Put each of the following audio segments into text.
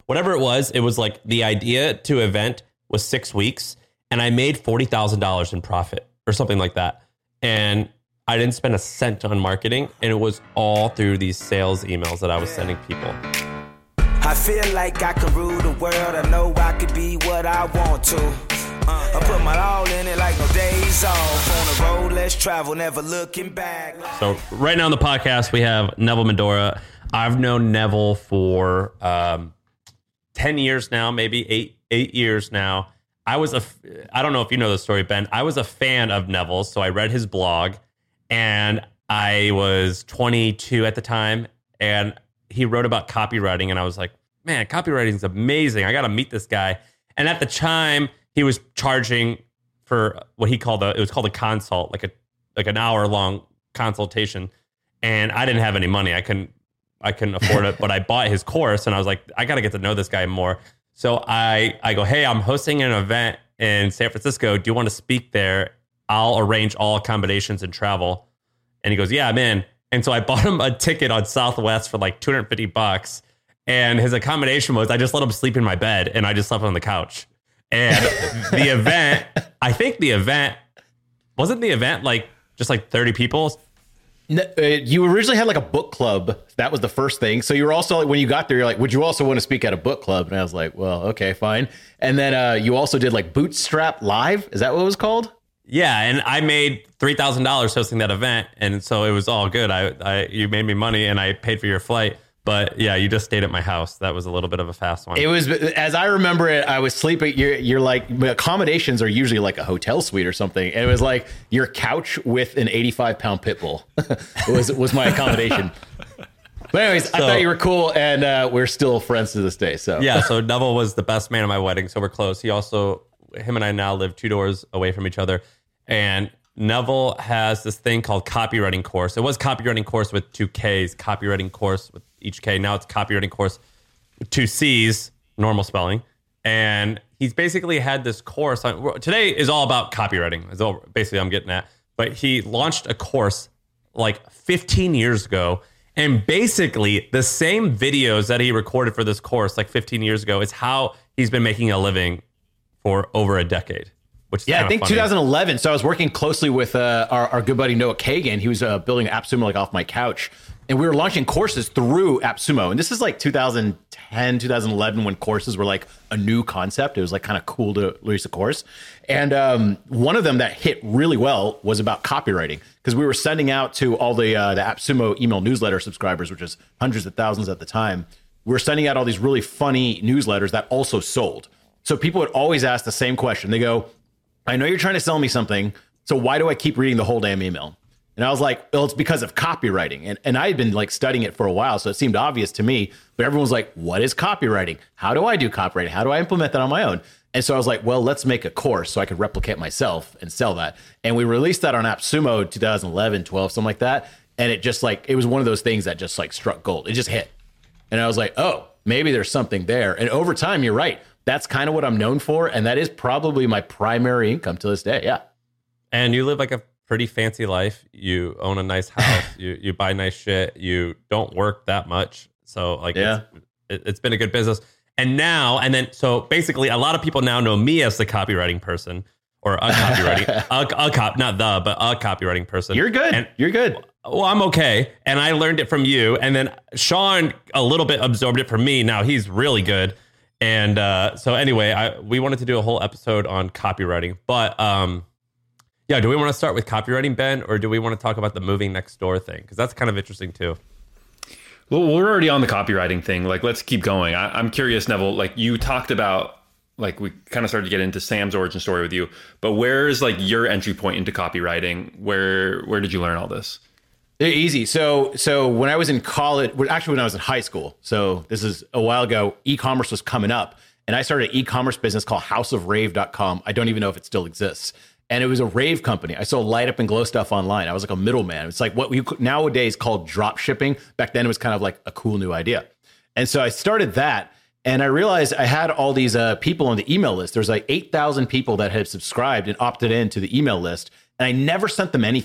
whatever it was like the idea to event was 6 weeks and I made $40,000 in profit or something like that. And I didn't spend a cent on marketing, and it was all through these sales emails that I was sending people. I feel like I could rule the world. I know I could be what I want to. I put my all in it like no days off. On the road, let's travel, never looking back. So right now on the podcast, we have Neville Medhora. I've known Neville for 10 years now, maybe eight years now. I don't know if you know the story, Ben. I was a fan of Neville's, so I read his blog, and I was 22 at the time, and he wrote about copywriting, and I was like, man, copywriting is amazing. I got to meet this guy. And at the time, he was charging for what he called it was called a consult, like an hour-long consultation, and I didn't have any money. I couldn't afford it, but I bought his course, and I was like, I got to get to know this guy more. So I go, hey, I'm hosting an event in San Francisco. Do you want to speak there? I'll arrange all accommodations and travel. And he goes, yeah, I'm in. And so I bought him a ticket on Southwest for like $250. And his accommodation was, I just let him sleep in my bed and I just slept on the couch. And wasn't the event like just like 30 people? No, you originally had like a book club. That was the first thing. So you were also like, when you got there, you're like, would you also want to speak at a book club? And I was like, well, okay, fine. And then you also did like Bootstrap Live. Is that what it was called? Yeah. And I made $3,000 hosting that event. And so it was all good. You made me money and I paid for your flight. But yeah, you just stayed at my house. That was a little bit of a fast one. It was, as I remember it, I was sleeping. You're like, accommodations are usually like a hotel suite or something. And it was like your couch with an 85-pound pit bull was my accommodation. But anyways, I thought you were cool, and we're still friends to this day. So yeah, so Neville was the best man at my wedding, so we're close. Him and I now live 2 doors away from each other. And Neville has this thing called copywriting course. It was copywriting course with 2 Ks, copywriting course with each K. Now it's copywriting course with 2 Cs, normal spelling. And he's basically had this course. Today is all about copywriting. Is all basically I'm getting at. But he launched a course like 15 years ago. And basically the same videos that he recorded for this course like 15 years ago is how he's been making a living for over a decade. Which I think funny. 2011. So I was working closely with our good buddy Noah Kagan. He was building AppSumo like off my couch. And we were launching courses through AppSumo. And this is like 2010, 2011, when courses were like a new concept. It was like kind of cool to release a course. And one of them that hit really well was about copywriting, because we were sending out to all the AppSumo email newsletter subscribers, which is hundreds of thousands at the time. We were sending out all these really funny newsletters that also sold. So people would always ask the same question. They go, I know you're trying to sell me something, so why do I keep reading the whole damn email? And I was like, well, it's because of copywriting. And I had been like studying it for a while, so it seemed obvious to me. But everyone was like, what is copywriting? How do I do copywriting? How do I implement that on my own? And so I was like, well, let's make a course so I could replicate myself and sell that. And we released that on AppSumo 2011, 12, something like that. And it just like, it was one of those things that just like struck gold. It just hit. And I was like, oh, maybe there's something there. And over time, you're right. That's kind of what I'm known for. And that is probably my primary income to this day. Yeah. And you live like a pretty fancy life. You own a nice house. you buy nice shit. You don't work that much. So like, yeah, it's been a good business. So basically a lot of people now know me as the copywriting person, or a copywriting, but a copywriting person. You're good. You're good. Well, I'm okay. And I learned it from you. And then Sean a little bit absorbed it from me. Now he's really good. And so anyway, we wanted to do a whole episode on copywriting, but yeah, do we want to start with copywriting, Ben, or do we want to talk about the moving next door thing? Because that's kind of interesting too. Well, we're already on the copywriting thing. Like, let's keep going. I'm curious, Neville, like you talked about, like we kind of started to get into Sam's origin story with you, but where's like your entry point into copywriting? Where did you learn all this? Easy. So when I was in college, actually when I was in high school, so this is a while ago, e-commerce was coming up, and I started an e-commerce business called houseofrave.com. I don't even know if it still exists. And it was a rave company. I sold light up and glow stuff online. I was like a middleman. It's like what we nowadays call drop shipping. Back then it was kind of like a cool new idea. And so I started that, and I realized I had all these people on the email list. There's like 8,000 people that had subscribed and opted into the email list, and I never sent them anything.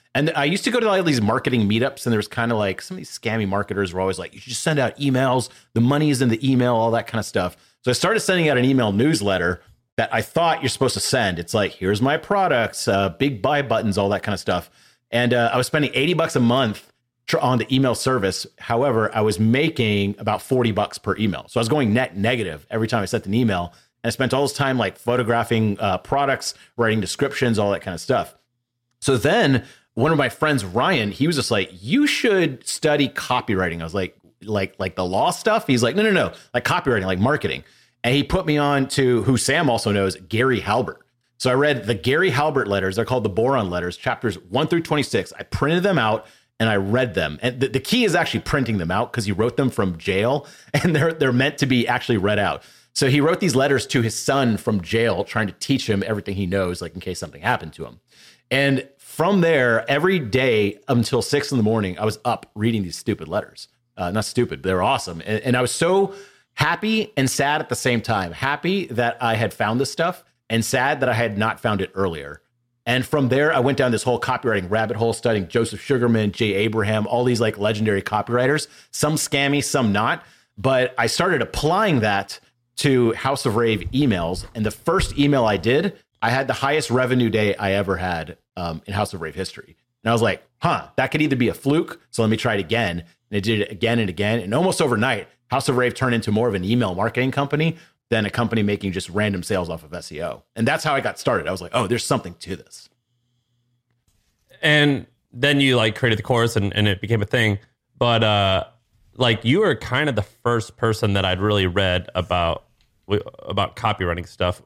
And I used to go to all these marketing meetups, and there's kind of like some of these scammy marketers were always like, you should just send out emails. The money is in the email, all that kind of stuff. So I started sending out an email newsletter that I thought you're supposed to send. It's like, here's my products, big buy buttons, all that kind of stuff. And I was spending $80 a month on the email service. However, I was making about $40 per email. So I was going net negative every time I sent an email. And I spent all this time like photographing products, writing descriptions, all that kind of stuff. So then one of my friends, Ryan, he was just like, you should study copywriting. I was like the law stuff. He's like, no, like copywriting, like marketing. And he put me on to who Sam also knows, Gary Halbert. So I read the Gary Halbert letters. They're called the Boron letters, chapters 1 through 26. I printed them out and I read them. And the key is actually printing them out because he wrote them from jail and they're meant to be actually read out. So he wrote these letters to his son from jail, trying to teach him everything he knows, like in case something happened to him. And from there, every day until 6 a.m, I was up reading these stupid letters. Not stupid, they're awesome. And I was so happy and sad at the same time. Happy that I had found this stuff and sad that I had not found it earlier. And from there, I went down this whole copywriting rabbit hole, studying Joseph Sugarman, Jay Abraham, all these like legendary copywriters, some scammy, some not. But I started applying that to House of Rave emails. And the first email I did, I had the highest revenue day I ever had in House of Rave history. And I was like, that could either be a fluke. So let me try it again. And I did it again and again. And almost overnight, House of Rave turned into more of an email marketing company than a company making just random sales off of SEO. And that's how I got started. I was like, oh, there's something to this. And then you like created the course and it became a thing. But like you were kind of the first person that I'd really read about copywriting stuff.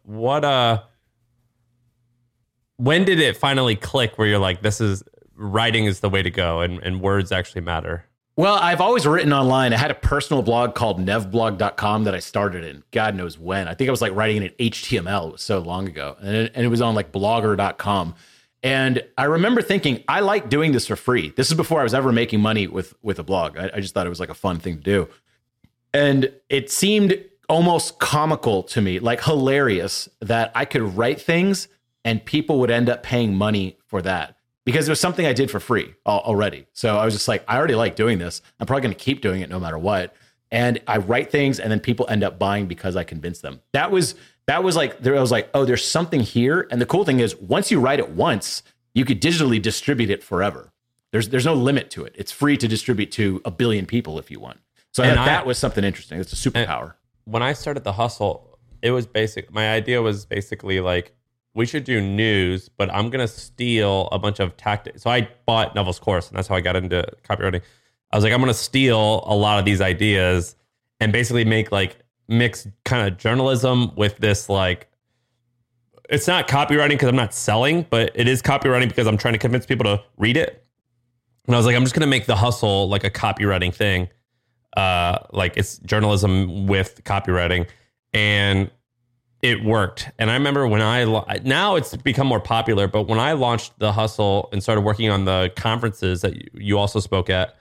When did it finally click where you're like, writing is the way to go and words actually matter? Well, I've always written online. I had a personal blog called nevblog.com that I started in God knows when. I think I was like writing in HTML. It was so long ago. And it was on like blogger.com. And I remember thinking, I like doing this for free. This is before I was ever making money with a blog. I just thought it was like a fun thing to do. And it seemed almost comical to me, like hilarious, that I could write things and people would end up paying money for that. Because it was something I did for free already. So I was just like, I already like doing this. I'm probably going to keep doing it no matter what. And I write things and then people end up buying because I convinced them. That was like, I was like, oh, there's something here. And the cool thing is once you write it once, you could digitally distribute it forever. There's no limit to it. It's free to distribute to 1 billion people if you want. So that was something interesting. It's a superpower. When I started The Hustle, it was my idea was basically like, we should do news, but I'm going to steal a bunch of tactics. So I bought Neville's course, and that's how I got into copywriting. I was like, I'm going to steal a lot of these ideas and basically make like mixed kind of journalism with this, like, it's not copywriting because I'm not selling, but it is copywriting because I'm trying to convince people to read it. And I was like, I'm just going to make The Hustle like a copywriting thing. Like it's journalism with copywriting. And it worked. And I remember when now it's become more popular, but when I launched The Hustle and started working on the conferences that you also spoke at,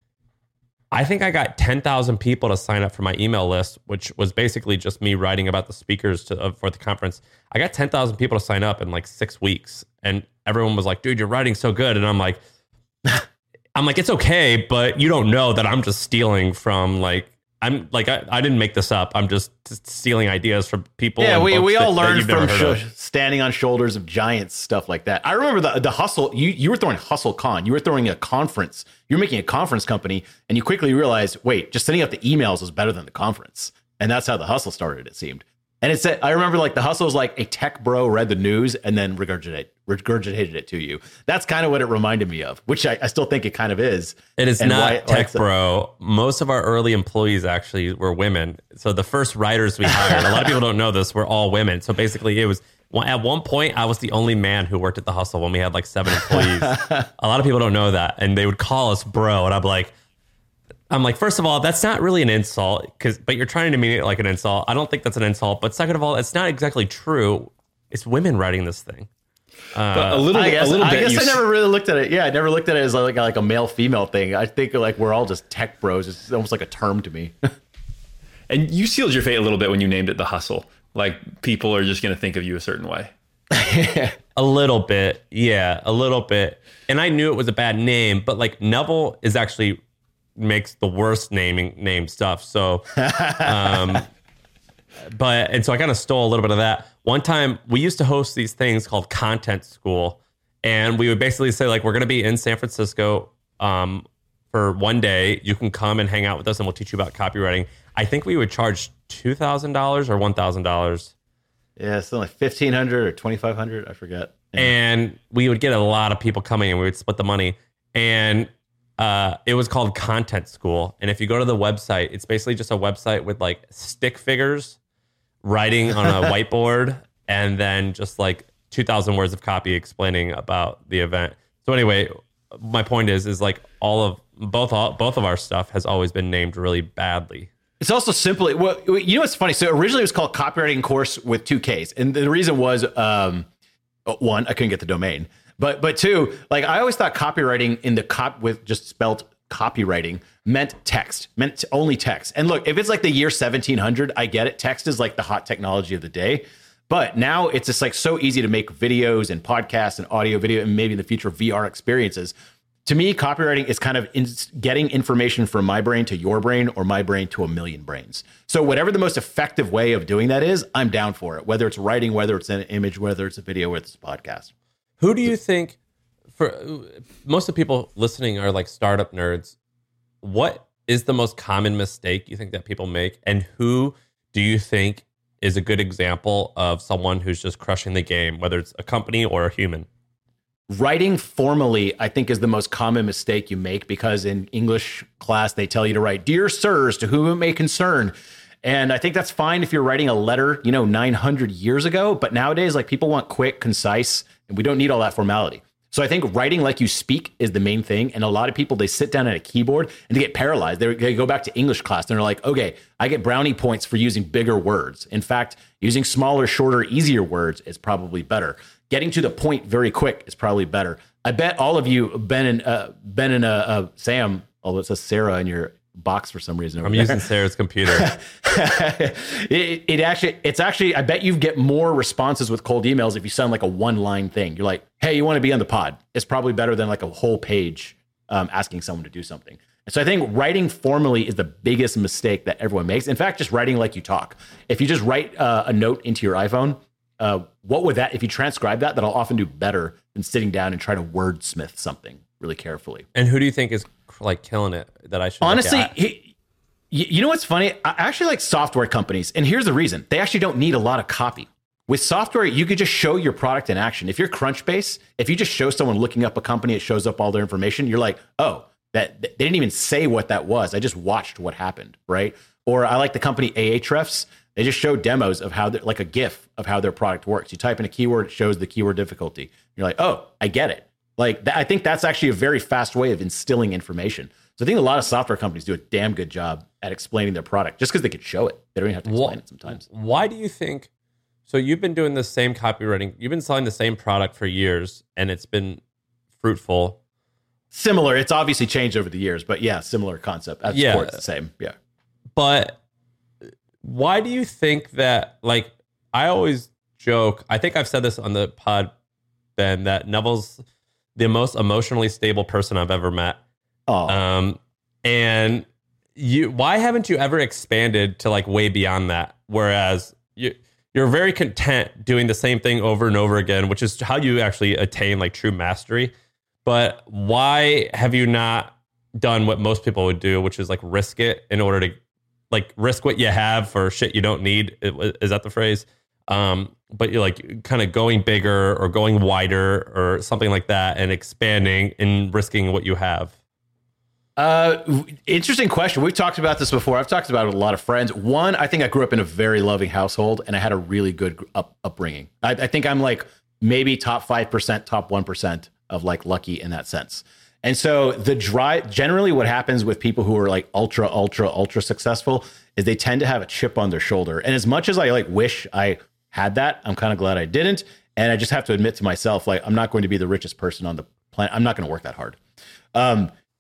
I think I got 10,000 people to sign up for my email list, which was basically just me writing about the speakers for the conference. I got 10,000 people to sign up in like 6 weeks. And everyone was like, dude, you're writing so good. And I'm like, it's okay, but you don't know that I'm just stealing from like, I'm like, I didn't make this up. I'm just stealing ideas from people. Yeah, we all learned from standing on shoulders of giants, stuff like that. I remember the hustle. You were throwing HustleCon. You were throwing a conference. You were making a conference company, and you quickly realized, wait, just sending out the emails was better than the conference. And that's how the hustle started, it seemed. And it said, I remember like the hustle was like a tech bro read the news and then regurgitated it to you. That's kind of what it reminded me of, which I still think it kind of is. It is not tech bro. Most of our early employees actually were women. So the first writers we hired, a lot of people don't know this, were all women. So basically it was, at one point I was the only man who worked at the hustle when we had like 7 employees. A lot of people don't know that. And they would call us bro. And I'm like, first of all, that's not really an insult, but you're trying to mean it like an insult. I don't think that's an insult. But second of all, it's not exactly true. It's women writing this thing. But I guess I never really looked at it. Yeah, I never looked at it as like a male female thing. I think like we're all just tech bros. It's almost like a term to me. And you sealed your fate a little bit when you named it The Hustle. Like people are just going to think of you a certain way. A little bit. Yeah, a little bit. And I knew it was a bad name, but like Neville is actually makes the worst name stuff. So, and so I kind of stole a little bit of that. One time we used to host these things called Content School, and we would basically say like, we're going to be in San Francisco for one day. You can come and hang out with us and we'll teach you about copywriting. I think we would charge $2,000 or $1,000. Yeah, something like $1,500 or $2,500. I forget. Yeah. And we would get a lot of people coming and we would split the money. And it was called Content School. And if you go to the website, it's basically just a website with like stick figures writing on a whiteboard and then just like 2,000 words of copy explaining about the event. So anyway, my point is like both of our stuff has always been named really badly. It's also simply, well, you know what's funny? So originally it was called Copywriting Course with 2 Ks. And the reason was, one, I couldn't get the domain. But two, like I always thought copywriting in the with just spelled copywriting meant only text. And look, if it's like the year 1700, I get it. Text is like the hot technology of the day. But now it's just like so easy to make videos and podcasts and audio video and maybe in the future VR experiences. To me, copywriting is kind of getting information from my brain to your brain or my brain to a million brains. So whatever the most effective way of doing that is, I'm down for it. Whether it's writing, whether it's an image, whether it's a video, whether it's a podcast. Who do you think, for most of the people listening are like startup nerds, what is the most common mistake you think that people make? And who do you think is a good example of someone who's just crushing the game, whether it's a company or a human? Writing formally, I think, is the most common mistake you make because in English class, they tell you to write, "Dear sirs, to whom it may concern." And I think that's fine if you're writing a letter, 900 years ago. But nowadays, like people want quick, concise, and we don't need all that formality. So I think writing like you speak is the main thing. And a lot of people, they sit down at a keyboard and they get paralyzed. They go back to English class and they're like, okay, I get brownie points for using bigger words. In fact, using smaller, shorter, easier words is probably better. Getting to the point very quick is probably better. I bet all of you, Ben and Sam, although it says Sarah in your box for some reason. I'm using Sarah's computer. It's actually, I bet you get more responses with cold emails if you send like a one-line thing. You're like, hey, you want to be on the pod? It's probably better than like a whole page asking someone to do something. And so I think writing formally is the biggest mistake that everyone makes. In fact, just writing like you talk. If you just write a note into your iPhone, what would that, if you transcribe that, that'll often do better than sitting down and try to wordsmith something really carefully. And who do you think is like killing it that I should honestly, you know what's funny? I actually like software companies. And here's the reason. They actually don't need a lot of copy. With software, you could just show your product in action. If you're Crunchbase, if you just show someone looking up a company, it shows up all their information. You're like, oh, that they didn't even say what that was. I just watched what happened, right? Or I like the company Ahrefs. They just show demos of how, like a GIF of how their product works. You type in a keyword, it shows the keyword difficulty. You're like, oh, I get it. Like, I think that's actually a very fast way of instilling information. So I think a lot of software companies do a damn good job at explaining their product just because they could show it. They don't even have to explain it sometimes. Why do you think? So you've been doing the same copywriting. You've been selling the same product for years, and it's been fruitful. Similar. It's obviously changed over the years, but yeah, similar concept. At its core, it's the same. Yeah. But why do you think that? Like, I always joke. I think I've said this on the pod, Ben, that Neville's the most emotionally stable person I've ever met. Oh. And why haven't you ever expanded to like way beyond that? Whereas you're very content doing the same thing over and over again, which is how you actually attain like true mastery. But why have you not done what most people would do, which is like risk it in order to like risk what you have for shit you don't need? Is that the phrase? But you're like kind of going bigger or going wider or something like that and expanding and risking what you have. Interesting question. We've talked about this before. I've talked about it with a lot of friends. One, I think I grew up in a very loving household and I had a really good upbringing. I think I'm like maybe top 5%, top 1% of like lucky in that sense. And so the drive, generally what happens with people who are like ultra successful is they tend to have a chip on their shoulder. And as much as I like wish I had that, I'm kind of glad I didn't. And I just have to admit to myself, like, I'm not going to be the richest person on the planet. I'm not going to work that hard.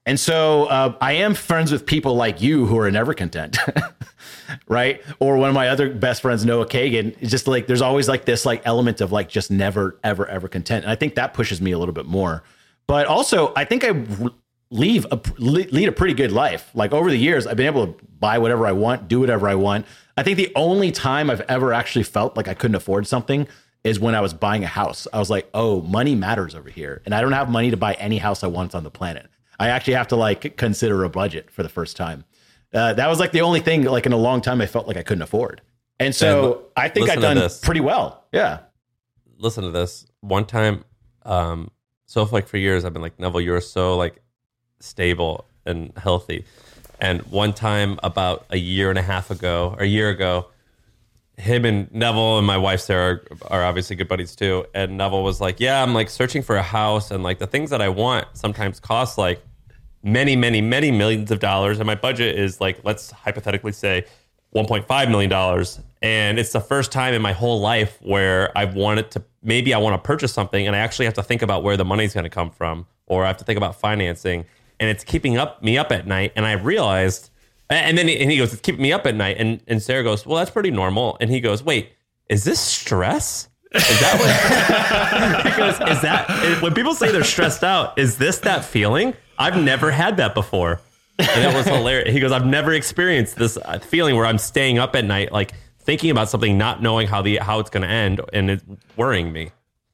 And so I am friends with people like you who are never content, right? Or one of my other best friends, Noah Kagan, is just like, there's always like this like element of like just never, ever, ever content. And I think that pushes me a little bit more. But also, I think I lead a pretty good life. Like over the years, I've been able to buy whatever I want, do whatever I want. I think the only time I've ever actually felt like I couldn't afford something is when I was buying a house. I was like, oh, money matters over here. And I don't have money to buy any house I want on the planet. I actually have to like consider a budget for the first time. That was like the only thing like in a long time I felt like I couldn't afford. And so I think I've done pretty well. Yeah. Listen to this. One time, so like for years, I've been like, Neville, you're so like stable and healthy. And one time about a year ago, him and Neville and my wife Sarah are obviously good buddies too. And Neville was like, yeah, I'm like searching for a house, and like the things that I want sometimes cost like many, many, many millions of dollars. And my budget is like, let's hypothetically say $1.5 million. And it's the first time in my whole life where I've wanted to, maybe I want to purchase something and I actually have to think about where the money's going to come from, or I have to think about financing, and it's keeping me up at night. And I realized, and he goes, it's keeping me up at night. And Sarah goes, well, that's pretty normal. And he goes, wait, is this stress? Is that what he goes, is that when people say they're stressed out, is this that feeling? I've never had that before. And that was hilarious. He goes, I've never experienced this feeling where I'm staying up at night, like thinking about something, not knowing how it's going to end, and it's worrying me.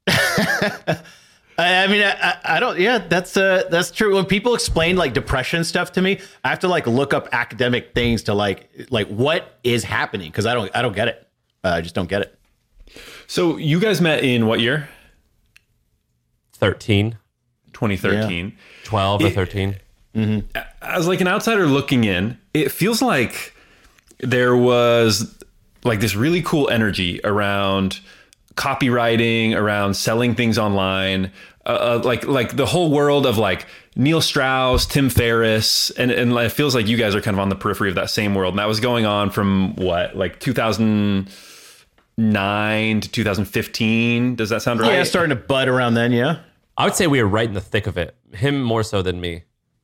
I mean, I don't. Yeah, that's true. When people explain like depression stuff to me, I have to like look up academic things to like what is happening, because I don't get it. I just don't get it. So you guys met in what year? 2013. Yeah. 12 or 13. Mm-hmm. As like an outsider looking in, it feels like there was like this really cool energy around copywriting, around selling things online, like the whole world of like Neil Strauss, Tim Ferriss, and it feels like you guys are kind of on the periphery of that same world. And that was going on from what, like 2009 to 2015. Does that sound right? Yeah, starting to bud around then. Yeah, I would say we were right in the thick of it. Him more so than me.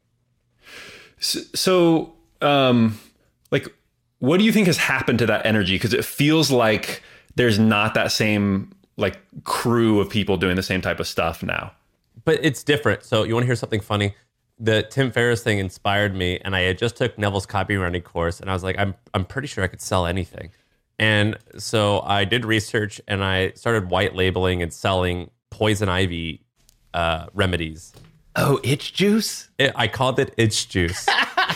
So, like, what do you think has happened to that energy? Because it feels like there's not that same like crew of people doing the same type of stuff now. But it's different. So you want to hear something funny? The Tim Ferriss thing inspired me, and I had just took Neville's copywriting course, and I was like, I'm pretty sure I could sell anything. And so I did research, and I started white labeling and selling poison ivy remedies. Oh, itch juice? I called it itch juice.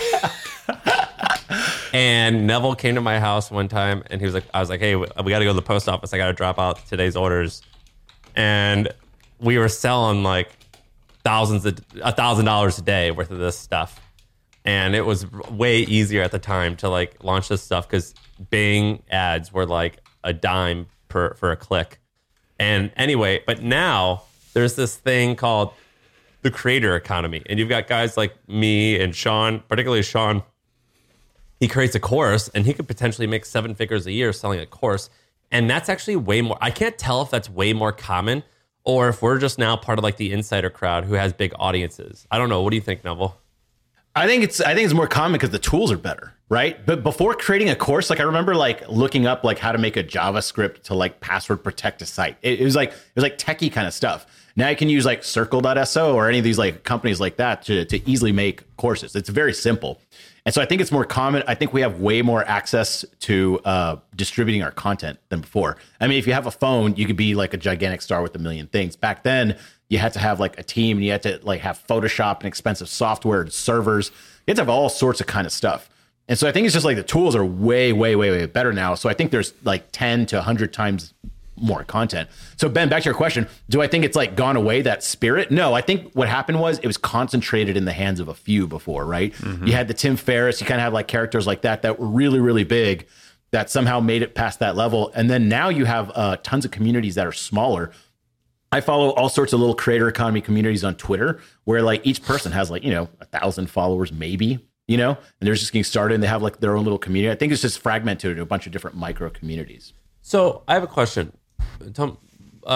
And Neville came to my house one time, and I was like, hey, we got to go to the post office. I got to drop out today's orders. And we were selling like $1,000 a day worth of this stuff. And it was way easier at the time to like launch this stuff because Bing ads were like a dime for a click. And anyway, but now there's this thing called the creator economy. And you've got guys like me and Sean, particularly Sean. He creates a course and he could potentially make 7 figures a year selling a course. And that's actually way more. I can't tell if that's way more common or if we're just now part of like the insider crowd who has big audiences. I don't know. What do you think, Neville? I think it's more common because the tools are better, right? But before creating a course, like I remember like looking up like how to make a JavaScript to like password protect a site. It was like techie kind of stuff. Now you can use like Circle.so or any of these like companies like that to easily make courses. It's very simple. And so I think it's more common. I think we have way more access to distributing our content than before. I mean, if you have a phone, you could be like a gigantic star with a million things. Back then, you had to have like a team, and you had to like have Photoshop and expensive software and servers. You had to have all sorts of kind of stuff. And so I think it's just like the tools are way, way, way, way better now. So I think there's like 10 to 100 times more content. So Ben, back to your question, do I think it's like gone away, that spirit? No, I think what happened was it was concentrated in the hands of a few before, right? Mm-hmm. You had the Tim Ferriss, you kind of have like characters like that were really, really big that somehow made it past that level. And then now you have tons of communities that are smaller. I follow all sorts of little creator economy communities on Twitter where like each person has like, 1,000 followers, maybe, and they're just getting started and they have like their own little community. I think it's just fragmented into a bunch of different micro communities. So I have a question.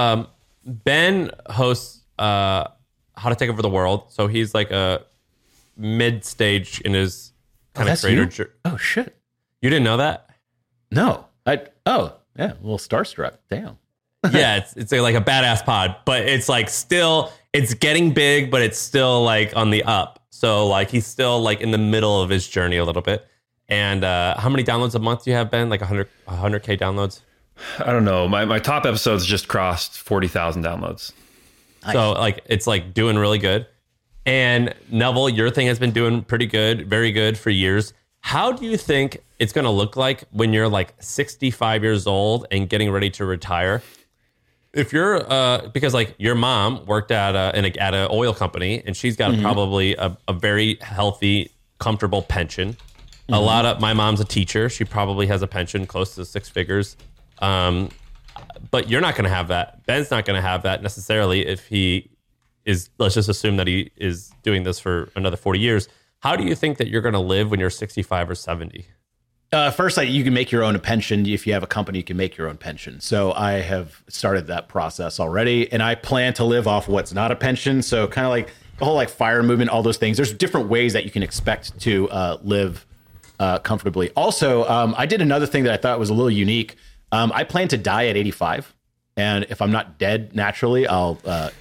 Ben hosts How to Take Over the World. So he's like mid stage in his kind of that's creator. you? Oh shit! You didn't know that? No, oh yeah, a little starstruck. Damn. Yeah, it's like a badass pod, but it's like still it's getting big, but it's still like on the up. So like he's still like in the middle of his journey a little bit. And how many downloads a month do you have, Ben? Like 100K downloads? I don't know. My top episodes just crossed 40,000 downloads. Nice. So like it's like doing really good. And Neville, your thing has been doing pretty good, very good for years. How do you think it's going to look like when you're like 65 years old and getting ready to retire? If you're, because like your mom worked at an oil company and she's got probably a very healthy, comfortable pension. A lot of my mom's a teacher. She probably has a pension close to 6 figures. But you're not going to have that. Ben's not going to have that necessarily if he is, let's just assume that he is doing this for another 40 years. How do you think that you're going to live when you're 65 or 70? First, you can make your own pension. If you have a company, you can make your own pension. So I have started that process already, and I plan to live off what's not a pension. So kind of like the whole like FIRE movement, all those things. There's different ways that you can expect to live comfortably. Also, I did another thing that I thought was a little unique. I plan to die at 85, and if I'm not dead naturally, I'll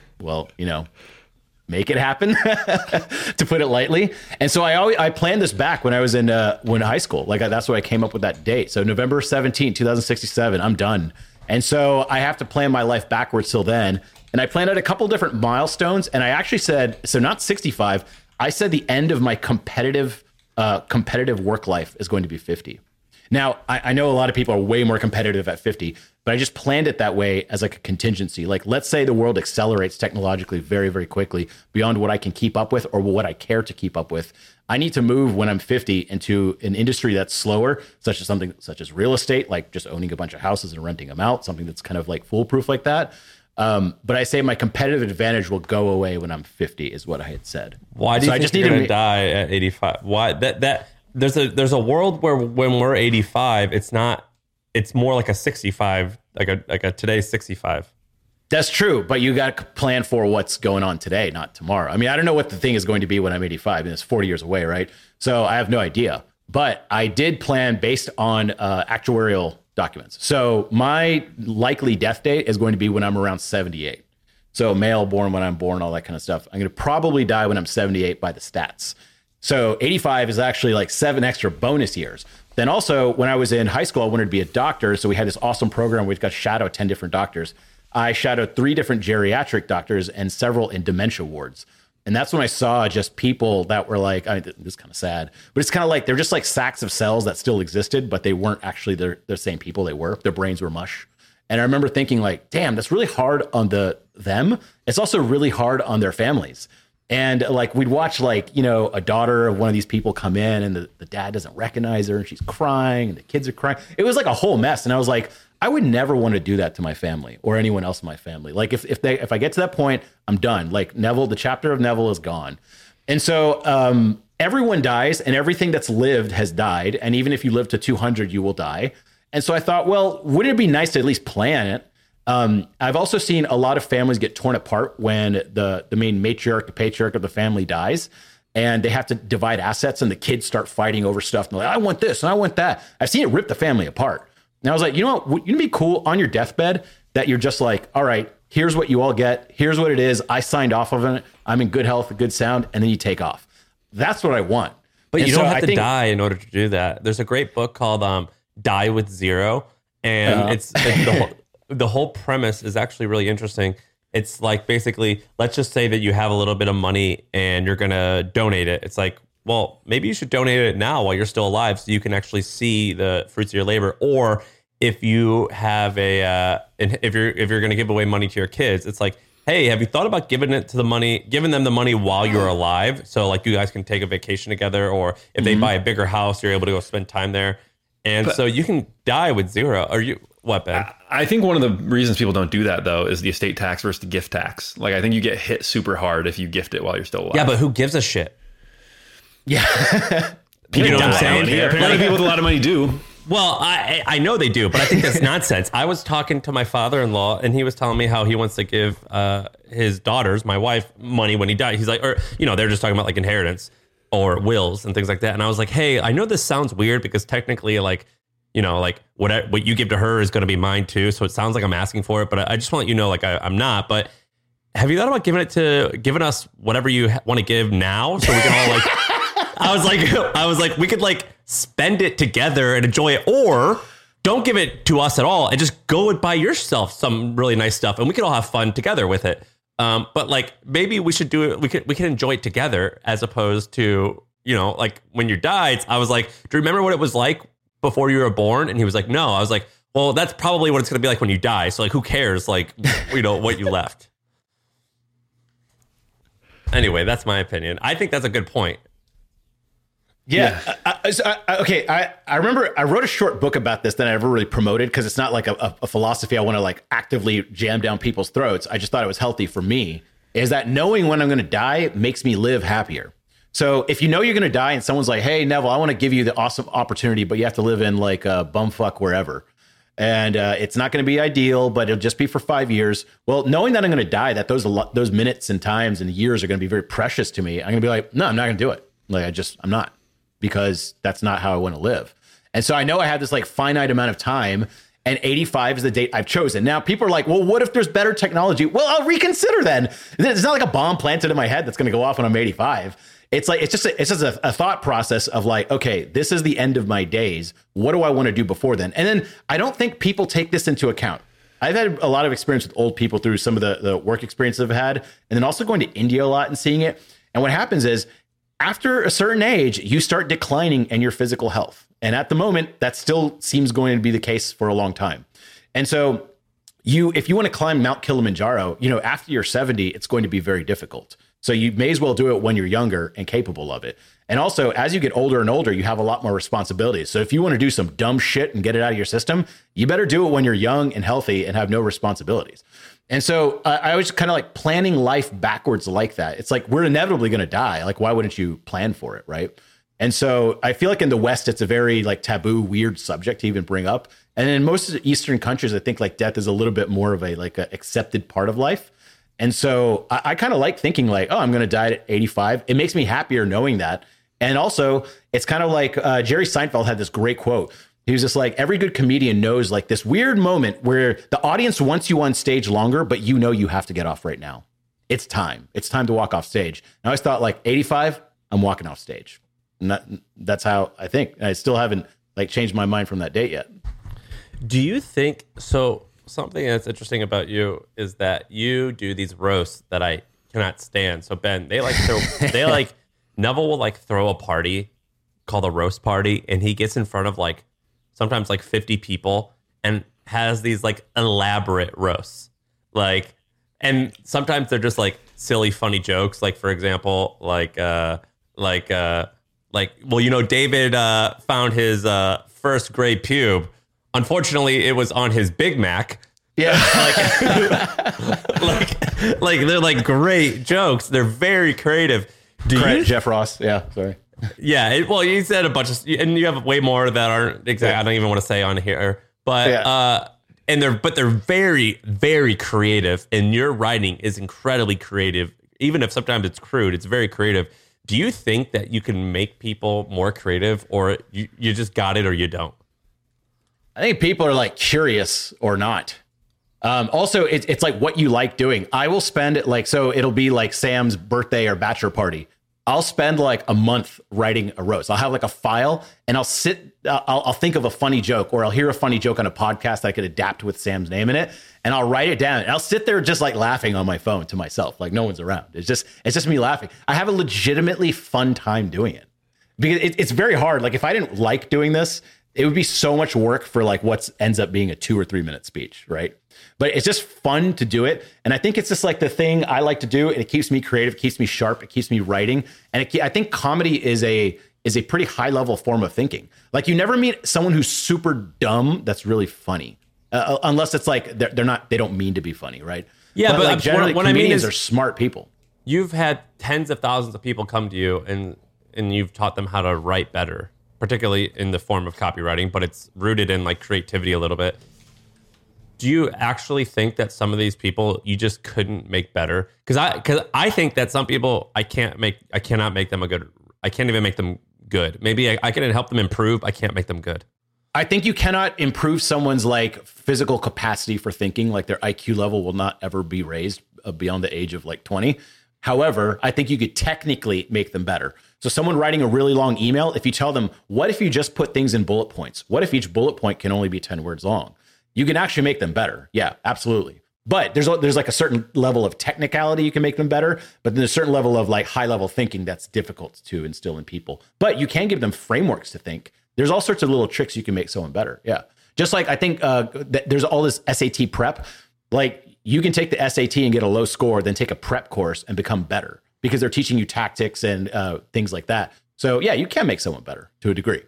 make it happen, to put it lightly. And so I planned this back when I was in high school. Like that's why I came up with that date. So November 17, 2067, I'm done. And so I have to plan my life backwards till then. And I planned out a couple different milestones. And I actually said, so not 65, I said the end of my competitive work life is going to be 50. Now, I know a lot of people are way more competitive at 50, but I just planned it that way as like a contingency. Like, let's say the world accelerates technologically very, very quickly beyond what I can keep up with or what I care to keep up with. I need to move when I'm 50 into an industry that's slower, such as real estate, like just owning a bunch of houses and renting them out, something that's kind of like foolproof like that. But I say my competitive advantage will go away when I'm 50 is what I had said. Why do you think you're going to die at 85? Why that there's a world where when we're 85, it's more like a 65, like a today's 65. That's true, but you got to plan for what's going on today, not tomorrow. I mean, I don't know what the thing is going to be when I'm 85, and it's 40 years away, right? So I have no idea. But I did plan based on actuarial documents. So my likely death date is going to be when I'm around 78. So male, born when I'm born, all that kind of stuff. I'm going to probably die when I'm 78 by the stats. So 85 is actually like 7 extra bonus years. Then also, when I was in high school, I wanted to be a doctor. So we had this awesome program where we got to shadow 10 different doctors. I shadowed 3 different geriatric doctors and several in dementia wards. And that's when I saw just people that were like, I mean, this is kind of sad, but it's kind of like, they're just like sacks of cells that still existed, but they weren't actually the same people they were. Their brains were mush. And I remember thinking like, damn, that's really hard on them. It's also really hard on their families. And like we'd watch like, you know, a daughter of one of these people come in and the dad doesn't recognize her and she's crying and the kids are crying. It was like a whole mess. And I was like, I would never want to do that to my family or anyone else in my family. Like if I get to that point, I'm done. Like Neville, the chapter of Neville is gone. And so everyone dies and everything that's lived has died. And even if you live to 200, you will die. And so I thought, well, wouldn't it be nice to at least plan it? I've also seen a lot of families get torn apart when the main matriarch, the patriarch of the family dies, and they have to divide assets and the kids start fighting over stuff. And they're like, I want this and I want that. I've seen it rip the family apart. And I was like, you know what? Wouldn't it be cool on your deathbed that you're just like, all right, here's what you all get. Here's what it is. I signed off of it. I'm in good health, good sound. And then you take off. That's what I want. But you don't have to die in order to do that. There's a great book called Die with Zero. And it's the whole premise is actually really interesting. It's like basically, let's just say that you have a little bit of money and you're going to donate it. It's like, well, maybe you should donate it now while you're still alive so you can actually see the fruits of your labor. Or if you have if you're going to give away money to your kids, it's like, hey, have you thought about giving them the money while you're alive? So like you guys can take a vacation together, or if they buy a bigger house, you're able to go spend time there. And so you can die with zero. Or you, what, Ben? I think one of the reasons people don't do that, though, is the estate tax versus the gift tax. Like, I think you get hit super hard if you gift it while you're still alive. Yeah, but who gives a shit? Yeah. You know what I'm saying? Apparently people with a lot of money do. Well, I know they do, but I think that's nonsense. I was talking to my father-in-law, and he was telling me how he wants to give his daughters, my wife, money when he died. He's like, or, you know, they're just talking about like inheritance. or wills and things like that. And I was like, hey, I know this sounds weird because technically, like, you know, like what you give to her is going to be mine too. So it sounds like I'm asking for it, but I just want to let you know, like, I'm not. But have you thought about giving us whatever you want to give now, so we can all like? I was like, we could like spend it together and enjoy it, or don't give it to us at all and just go and buy yourself some really nice stuff, and we could all have fun together with it. But like maybe we should do it. We can enjoy it together as opposed to, you know, like when you died. I was like, do you remember what it was like before you were born? And he was like, no. I was like, well, that's probably what it's going to be like when you die. So like, who cares? Like, you know, what you left. Anyway, that's my opinion. I think that's a good point. Yeah. I remember I wrote a short book about this that I never really promoted because it's not like a philosophy I want to like actively jam down people's throats. I just thought it was healthy for me, is that knowing when I'm going to die makes me live happier. So if you know you're going to die and someone's like, hey, Neville, I want to give you the awesome opportunity, but you have to live in like bumfuck wherever. And it's not going to be ideal, but it'll just be for 5 years. Well, knowing that I'm going to die, that those minutes and times and years are going to be very precious to me. I'm going to be like, no, I'm not going to do it. Like, I'm not, because that's not how I want to live. And so I know I have this like finite amount of time, and 85 is the date I've chosen. Now people are like, well, what if there's better technology? Well, I'll reconsider then. It's not like a bomb planted in my head that's going to go off when I'm 85. It's like, it's just a thought process of like, okay, this is the end of my days. What do I want to do before then? And then I don't think people take this into account. I've had a lot of experience with old people through some of the work experiences I've had, and then also going to India a lot and seeing it. And what happens is, after a certain age, you start declining in your physical health. And at the moment, that still seems going to be the case for a long time. And so if you want to climb Mount Kilimanjaro, you know, after you're 70, it's going to be very difficult. So you may as well do it when you're younger and capable of it. And also, as you get older and older, you have a lot more responsibilities. So if you want to do some dumb shit and get it out of your system, you better do it when you're young and healthy and have no responsibilities. And so I was kind of like planning life backwards like that. It's like, we're inevitably going to die. Like, why wouldn't you plan for it, right? And so I feel like in the West, it's a very like taboo, weird subject to even bring up. And in most of the Eastern countries, I think like death is a little bit more of a accepted part of life. And so I kind of like thinking like, oh, I'm going to die at 85. It makes me happier knowing that. And also, it's kind of like Jerry Seinfeld had this great quote. He was just like, every good comedian knows like this weird moment where the audience wants you on stage longer, but you know you have to get off right now. It's time. It's time to walk off stage. And I always thought like 85, I'm walking off stage. And that's how I think. And I still haven't like changed my mind from that date yet. Do you think so? Something that's interesting about you is that you do these roasts that I cannot stand. So Ben, Neville will like throw a party called a roast party, and he gets in front of like sometimes like 50 people and has these like elaborate roasts. Like, and sometimes they're just like silly, funny jokes. Like, for example, well, you know, David found his first gray pube. Unfortunately, it was on his Big Mac. Yeah. like they're like great jokes. They're very creative. Jeff Ross. Yeah. Sorry. Yeah. Well, you said a bunch of, and you have way more that aren't exactly, yeah. I don't even want to say on here, but, yeah. They're very, very creative, and your writing is incredibly creative. Even if sometimes it's crude, it's very creative. Do you think that you can make people more creative, or you just got it or you don't? I think people are like curious or not. Also, it's like what you like doing. I will spend so it'll be like Sam's birthday or bachelor party. I'll spend like a month writing a roast. I'll have like a file, and I'll think of a funny joke, or I'll hear a funny joke on a podcast that I could adapt with Sam's name in it, and I'll write it down. And I'll sit there just like laughing on my phone to myself, like no one's around. It's just me laughing. I have a legitimately fun time doing it, because it's very hard. Like if I didn't like doing this, it would be so much work for like what ends up being a 2 or 3 minute speech, right? But it's just fun to do it. And I think it's just like the thing I like to do, and it keeps me creative, it keeps me sharp, it keeps me writing. And I think comedy is a pretty high level form of thinking. Like you never meet someone who's super dumb that's really funny, unless it's like they don't mean to be funny, right? Yeah, but like generally what comedians I mean is, are smart people. You've had tens of thousands of people come to you, and you've taught them how to write better, particularly in the form of copywriting, but it's rooted in like creativity a little bit. Do you actually think that some of these people you just couldn't make better? Because I think that some people I cannot make them a good I can't even make them good. Maybe I can help them improve. I can't make them good. I think you cannot improve someone's like physical capacity for thinking. Like their IQ level will not ever be raised beyond the age of like 20. However, I think you could technically make them better. So someone writing a really long email, if you tell them, what if you just put things in bullet points? What if each bullet point can only be 10 words long? You can actually make them better. Yeah, absolutely. But there's like a certain level of technicality you can make them better, but then a certain level of like high level thinking that's difficult to instill in people. But you can give them frameworks to think. There's all sorts of little tricks you can make someone better. Yeah. Just like I think there's all this SAT prep. Like you can take the SAT and get a low score, then take a prep course and become better because they're teaching you tactics and things like that. So yeah, you can make someone better to a degree.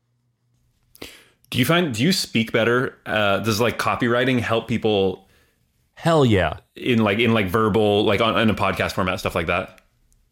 Do you speak better? Does like copywriting help people? Hell yeah. In verbal, like in a podcast format, stuff like that.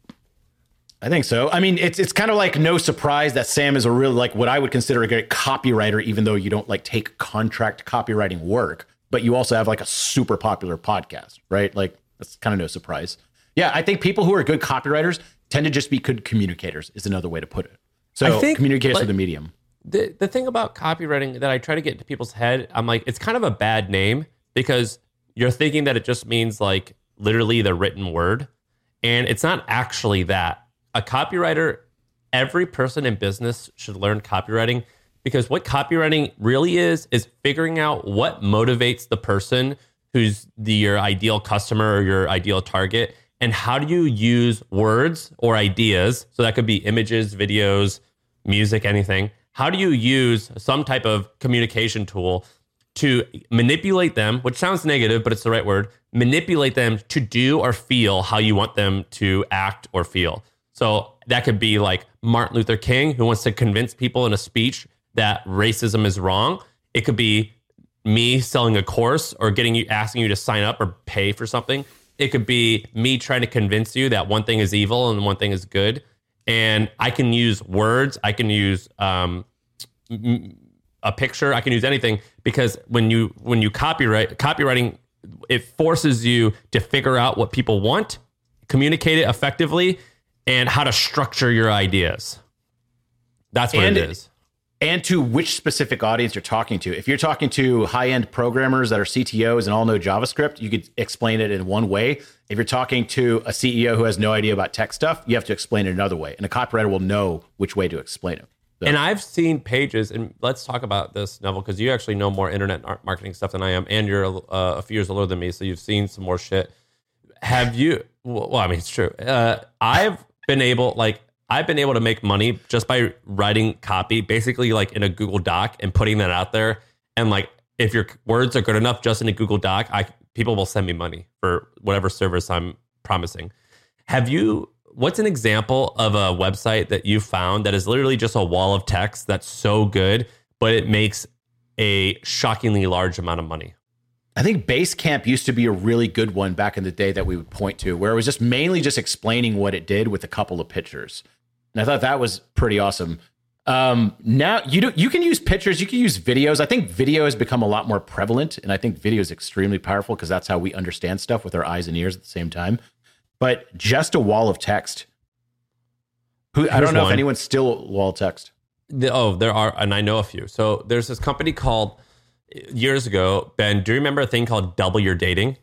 I think so. I mean, it's kind of like no surprise that Sam is a really like what I would consider a great copywriter, even though you don't like take contract copywriting work, but you also have like a super popular podcast, right? Like that's kind of no surprise. Yeah, I think people who are good copywriters tend to just be good communicators is another way to put it. So communicators with the medium. The thing about copywriting that I try to get into people's head, I'm like, it's kind of a bad name because you're thinking that it just means like literally the written word. And it's not actually that. A copywriter, every person in business should learn copywriting because what copywriting really is figuring out what motivates the person who's your ideal customer or your ideal target. And how do you use words or ideas? So that could be images, videos, music, anything. How do you use some type of communication tool to manipulate them, which sounds negative, but it's the right word, manipulate them to do or feel how you want them to act or feel. So that could be like Martin Luther King, who wants to convince people in a speech that racism is wrong. It could be me selling a course or asking you to sign up or pay for something. It could be me trying to convince you that one thing is evil and one thing is good. And I can use words. I can use a picture. I can use anything because when you copywriting, it forces you to figure out what people want, communicate it effectively, and how to structure your ideas. That's what it is. And to which specific audience you're talking to. If you're talking to high-end programmers that are CTOs and all know JavaScript, you could explain it in one way. If you're talking to a CEO who has no idea about tech stuff, you have to explain it another way. And a copywriter will know which way to explain it. So. And I've seen pages, and let's talk about this, Neville, because you actually know more internet marketing stuff than I am, and you're a few years older than me, so you've seen some more shit. Have you? Well, I mean, it's true. I've been able to make money just by writing copy, basically like in a Google Doc and putting that out there. And like, if your words are good enough just in a Google Doc, people will send me money for whatever service I'm promising. What's an example of a website that you found that is literally just a wall of text that's so good, but it makes a shockingly large amount of money? I think Basecamp used to be a really good one back in the day that we would point to, where it was just mainly just explaining what it did with a couple of pictures. And I thought that was pretty awesome. Now you can use pictures, you can use videos. I think video has become a lot more prevalent, and I think video is extremely powerful because that's how we understand stuff with our eyes and ears at the same time. But just a wall of text. I don't know if anyone's still wall text. There are, and I know a few. So there's this company called, years ago, Ben, do you remember a thing called Double Your Dating?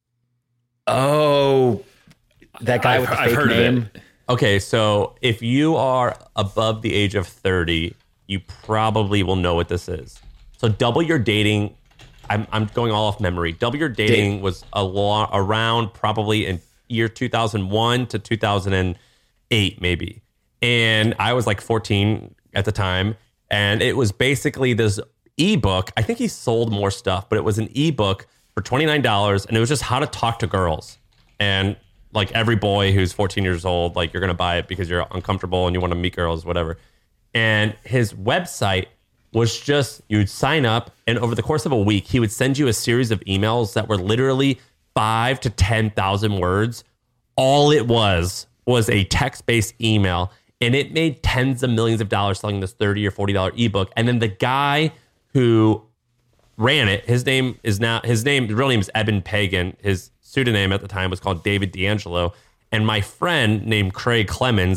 Oh, that guy with the fake heard name. Of it. Okay, so if you are above the age of 30, you probably will know what this is. So Double Your Dating, I'm going all off memory. Double Your Dating was around probably in year 2001 to 2008, maybe. And I was like 14 at the time. And it was basically this ebook. I think he sold more stuff, but it was an ebook for $29. And it was just how to talk to girls. And like every boy who's 14 years old, like you're going to buy it because you're uncomfortable and you want to meet girls, whatever. And his website was just, you'd sign up, and over the course of a week, he would send you a series of emails that were literally 5,000 to 10,000 words. All it was a text-based email, and it made tens of millions of dollars selling this $30 or $40 ebook. And then the guy who ran it, his real name is Eben Pagan. His pseudonym at the time was called David D'Angelo. And my friend named Craig Clemens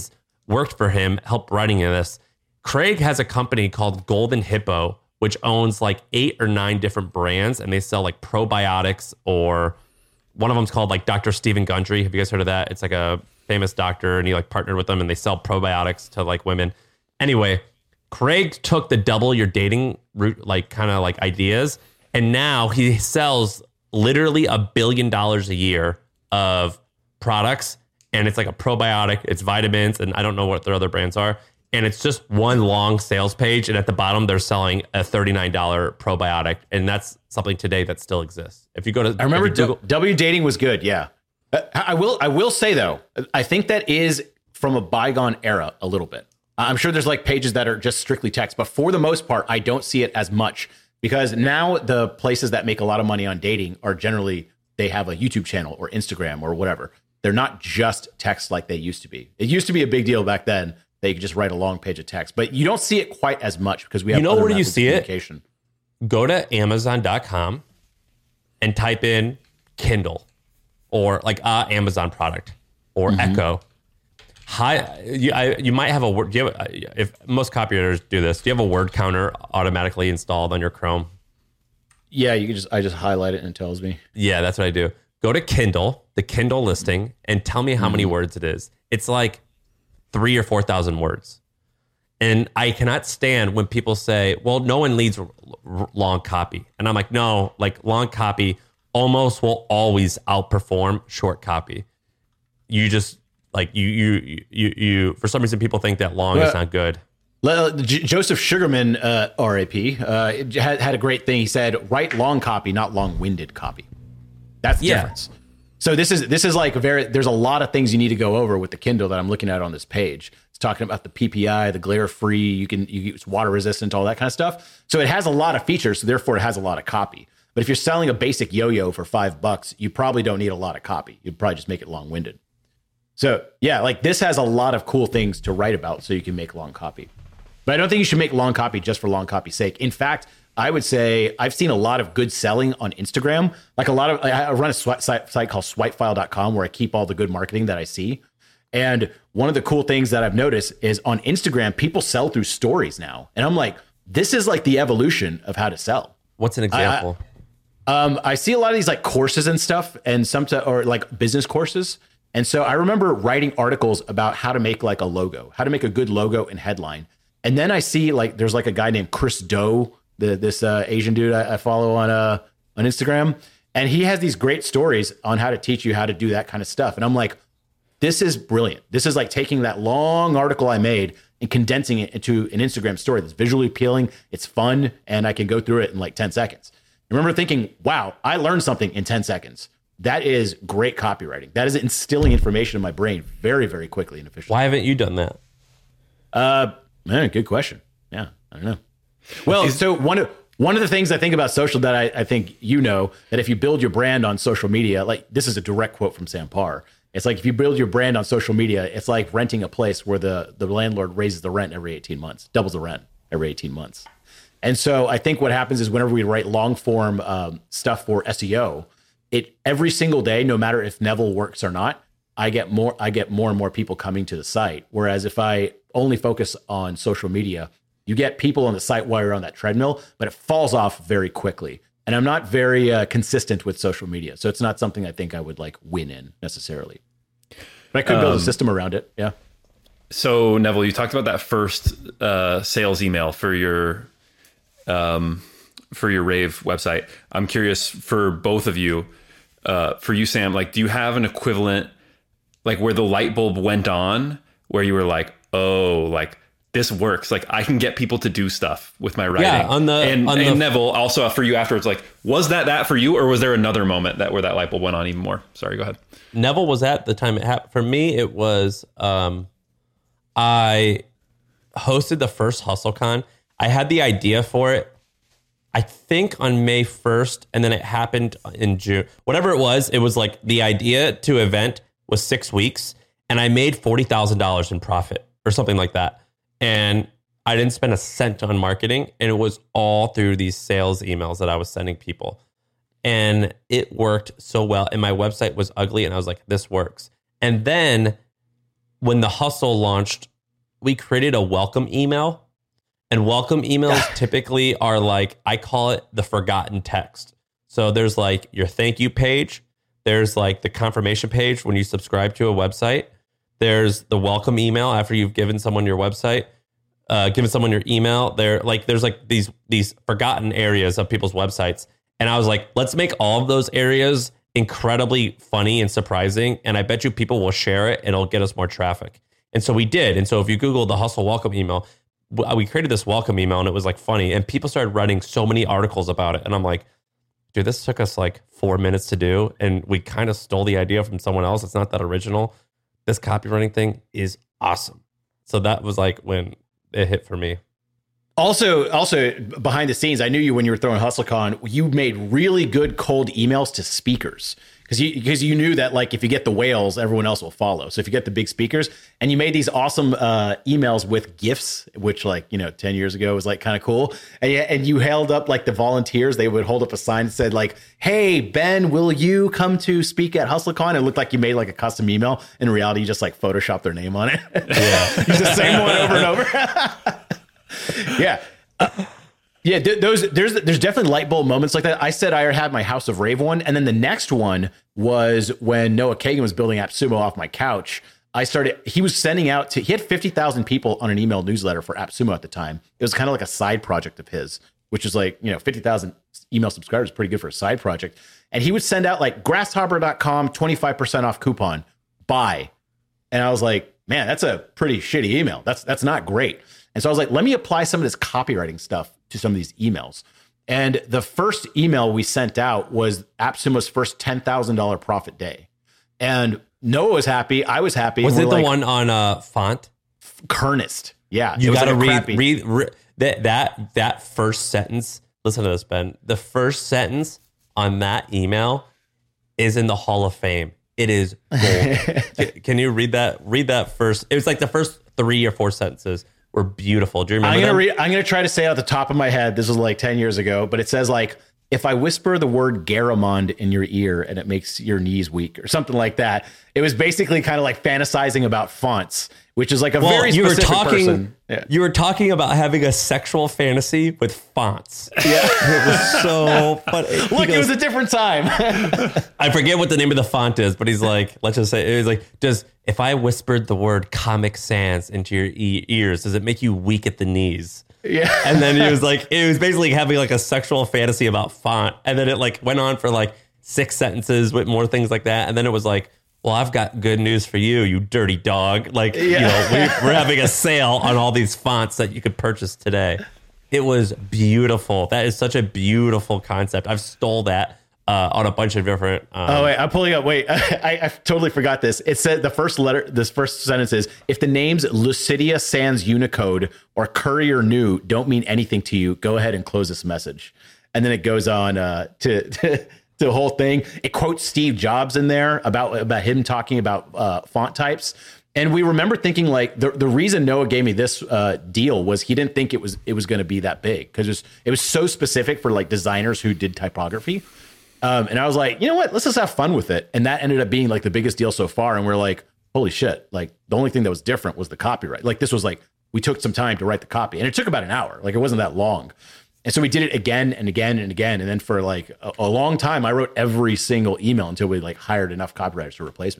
worked for him, helped writing this. Craig has a company called Golden Hippo, which owns like 8 or 9 different brands, and they sell like probiotics, or one of them's called like Dr. Stephen Gundry. Have you guys heard of that? It's like a famous doctor, and he like partnered with them, and they sell probiotics to like women. Anyway, Craig took the double your dating route, like kind of like ideas, and now he sells literally $1 billion a year of products, and it's like a probiotic, it's vitamins, and I don't know what their other brands are. And it's just one long sales page, and at the bottom they're selling a $39 probiotic, and that's something today that still exists. If you go to, I remember Google, W dating was good. Yeah, I will say though, I think that is from a bygone era a little bit. I'm sure there's like pages that are just strictly text, but for the most part, I don't see it as much, because now the places that make a lot of money on dating are generally, they have a YouTube channel or Instagram or whatever. They're not just text like they used to be. It used to be a big deal back then. They could just write a long page of text, but you don't see it quite as much because we have. You know other where do you methods of see it? communication. Go to Amazon.com and type in Kindle or like Amazon product or Echo. Hi, you might have a word. Do you have, if most copywriters do this, do you have a word counter automatically installed on your Chrome? Yeah, I just highlight it and it tells me. Yeah, that's what I do. Go to Kindle, the Kindle listing, and tell me how many words it is. It's like 3,000 or 4,000 words. And I cannot stand when people say, well, no one leads long copy. And I'm like, no, like long copy almost will always outperform short copy. You just like you for some reason people think that long is not good. Joseph Sugarman, RAP, had a great thing. He said, write long copy, not long-winded copy. That's the difference. So this is like there's a lot of things you need to go over with the Kindle that I'm looking at on this page. It's talking about the PPI, the glare free, it's water resistant, all that kind of stuff. So it has a lot of features, so therefore it has a lot of copy. But if you're selling a basic yo-yo for $5, you probably don't need a lot of copy. You'd probably just make it long-winded. So yeah, like this has a lot of cool things to write about so you can make long copy. But I don't think you should make long copy just for long copy's sake. In fact, I would say I've seen a lot of good selling on Instagram. Like I run a site called swipefile.com where I keep all the good marketing that I see. And one of the cool things that I've noticed is on Instagram, people sell through stories now. And I'm like, this is like the evolution of how to sell. What's an example? I see a lot of these like courses and stuff and or like business courses. And so I remember writing articles about how to make like a logo, how to make a good logo and headline. And then I see like, there's like a guy named Chris Do, this Asian dude I follow on Instagram. And he has these great stories on how to teach you how to do that kind of stuff. And I'm like, this is brilliant. This is like taking that long article I made and condensing it into an Instagram story that's visually appealing. It's fun. And I can go through it in like 10 seconds. I remember thinking, wow, I learned something in 10 seconds. That is great copywriting. That is instilling information in my brain very, very quickly and efficiently. Why haven't you done that? Man, good question. Yeah, I don't know. Well, so one of the things I think about social that I think that if you build your brand on social media, like this is a direct quote from Sam Parr. It's like if you build your brand on social media, it's like renting a place where the landlord raises the rent every 18 months, doubles the rent every 18 months. And so I think what happens is whenever we write long form stuff for SEO, every single day, no matter if Neville works or not, I get more and more people coming to the site. Whereas if I only focus on social media, you get people on the site while you're on that treadmill, but it falls off very quickly. And I'm not very consistent with social media. So it's not something I think I would like win in necessarily. But I could build a system around it. Yeah. So Neville, you talked about that first sales email for your Rave website. I'm curious for both of you, for you, Sam, like, do you have an equivalent, like where the light bulb went on, where you were like, oh, like this works. Like I can get people to do stuff with my writing. Yeah, and Neville, also for you afterwards, like, was that for you, or was there another moment where that light bulb went on even more? Sorry, go ahead. Neville was at the time it happened. For me, it was, I hosted the first HustleCon. I had the idea for it, I think on May 1st, and then it happened in June. Whatever it was like the idea to event was 6 weeks, and I made $40,000 in profit or something like that. And I didn't spend a cent on marketing, and it was all through these sales emails that I was sending people. And it worked so well. And my website was ugly, and I was like, this works. And then when the hustle launched we created a welcome email, and welcome emails typically are like, I call it the forgotten text. So there's like your thank you page. There's like the confirmation page when you subscribe to a website. There's the welcome email after you've given someone your website, given someone your email. There's like these forgotten areas of people's websites. And I was like, let's make all of those areas incredibly funny and surprising. And I bet you people will share it and it'll get us more traffic. And so we did. And so if you Google the Hustle welcome email, we created this welcome email and it was like funny. And people started writing so many articles about it. And I'm like, dude, this took us like 4 minutes to do. And we kind of stole the idea from someone else. It's not that original. This copywriting thing is awesome. So that was like when it hit for me. Also behind the scenes, I knew you when you were throwing HustleCon, you made really good cold emails to speakers because you knew that like if you get the whales, everyone else will follow. So if you get the big speakers, and you made these awesome emails with GIFs, which like 10 years ago was like kind of cool. And you held up like the volunteers. They would hold up a sign that said like, "Hey Ben, will you come to speak at HustleCon?" It looked like you made like a custom email. In reality, you just like Photoshopped their name on it. Yeah, it's the same one over and over. Yeah. There's definitely light bulb moments like that. I said I had my House of Rave one. And then the next one was when Noah Kagan was building AppSumo off my couch. He was sending out he had 50,000 people on an email newsletter for AppSumo at the time. It was kind of like a side project of his, which is like, 50,000 email subscribers, pretty good for a side project. And he would send out like grasshopper.com, 25% off coupon, buy. And I was like, man, that's a pretty shitty email. That's not great. And so I was like, let me apply some of this copywriting stuff to some of these emails. And the first email we sent out was AppSumo's first $10,000 profit day. And Noah was happy. I was happy. Was it the one on font? Kernest. Yeah. You got to read that first sentence. Listen to this, Ben. The first sentence on that email is in the Hall of Fame. It is gold. Can you read that? Read that first. It was like the first 3 or 4 sentences were beautiful. Do you remember I'm going to try to say it at the top of my head. This was like 10 years ago, but it says like, if I whisper the word Garamond in your ear and it makes your knees weak or something like that. It was basically kind of like fantasizing about fonts, which is like a very specific person. Yeah. You were talking about having a sexual fantasy with fonts. Yeah. It was so funny. Look, it was a different time. I forget what the name of the font is, but he's like, let's just say, it was like, if I whispered the word Comic Sans into your ears, does it make you weak at the knees? Yeah. And then it was basically having like a sexual fantasy about font. And then it like went on for like 6 sentences with more things like that. And then it was like, well, I've got good news for you, you dirty dog. Like, we're having a sale on all these fonts that you could purchase today. It was beautiful. That is such a beautiful concept. I've stole that on a bunch of different. I'm pulling up. Wait, I totally forgot this. It said this first sentence is, if the names Lucidia Sans Unicode or Courier New don't mean anything to you, go ahead and close this message. And then it goes on to the whole thing. It quotes Steve Jobs in there about him talking about font types. And we remember thinking like the reason Noah gave me this deal was he didn't think it was going to be that big because it was so specific for like designers who did typography. And I was like, you know what? Let's just have fun with it. And that ended up being like the biggest deal so far. And we're like, holy shit. Like the only thing that was different was the copyright. Like this was like, we took some time to write the copy and it took about an hour. Like it wasn't that long. And so we did it again and again and again. And then for like a long time, I wrote every single email until we like hired enough copywriters to replace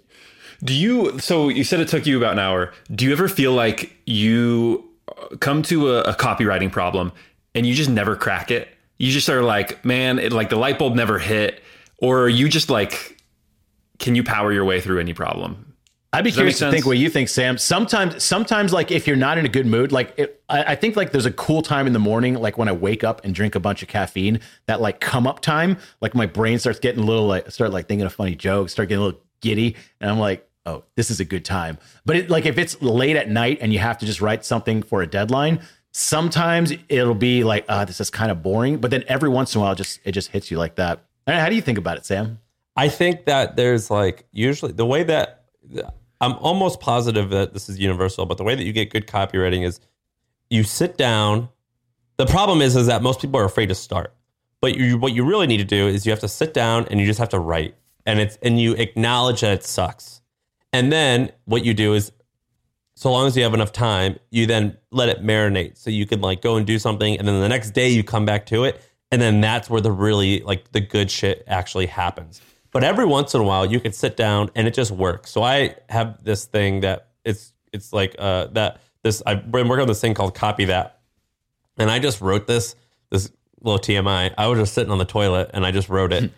me. So you said it took you about an hour. Do you ever feel like you come to a copywriting problem and you just never crack it? You just are like, man, like the light bulb never hit, or are you just like, can you power your way through any problem? I'd be curious to think what you think, Sam. Sometimes like if you're not in a good mood, like I think like there's a cool time in the morning, like when I wake up and drink a bunch of caffeine, that like come up time, like my brain starts getting a little like, start like thinking of funny jokes, start getting a little giddy. And I'm like, oh, this is a good time. But like if it's late at night and you have to just write something for a deadline, sometimes it'll be like, this is kind of boring. But then every once in a while, it just hits you like that. How do you think about it, Sam? I think that there's like usually the way that I'm almost positive that this is universal, but the way that you get good copywriting is you sit down. The problem is that most people are afraid to start. But what you really need to do is you have to sit down and you just have to write. And you acknowledge that it sucks. And then what you do is so long as you have enough time, you then let it marinate. So you can like go and do something. And then the next day you come back to it. And then that's where the really like the good shit actually happens. But every once in a while you can sit down and it just works. So I have this thing that it's like I've been working on this thing called Copy That. And I just wrote this little TMI. I was just sitting on the toilet and I just wrote it.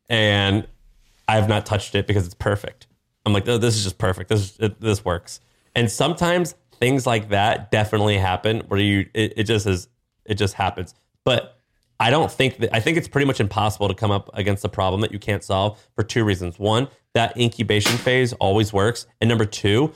And I have not touched it because it's perfect. I'm like, oh, this is just perfect. This works. And sometimes things like that definitely happen where it just happens. But I think it's pretty much impossible to come up against a problem that you can't solve for two reasons. One, that incubation phase always works. And number two,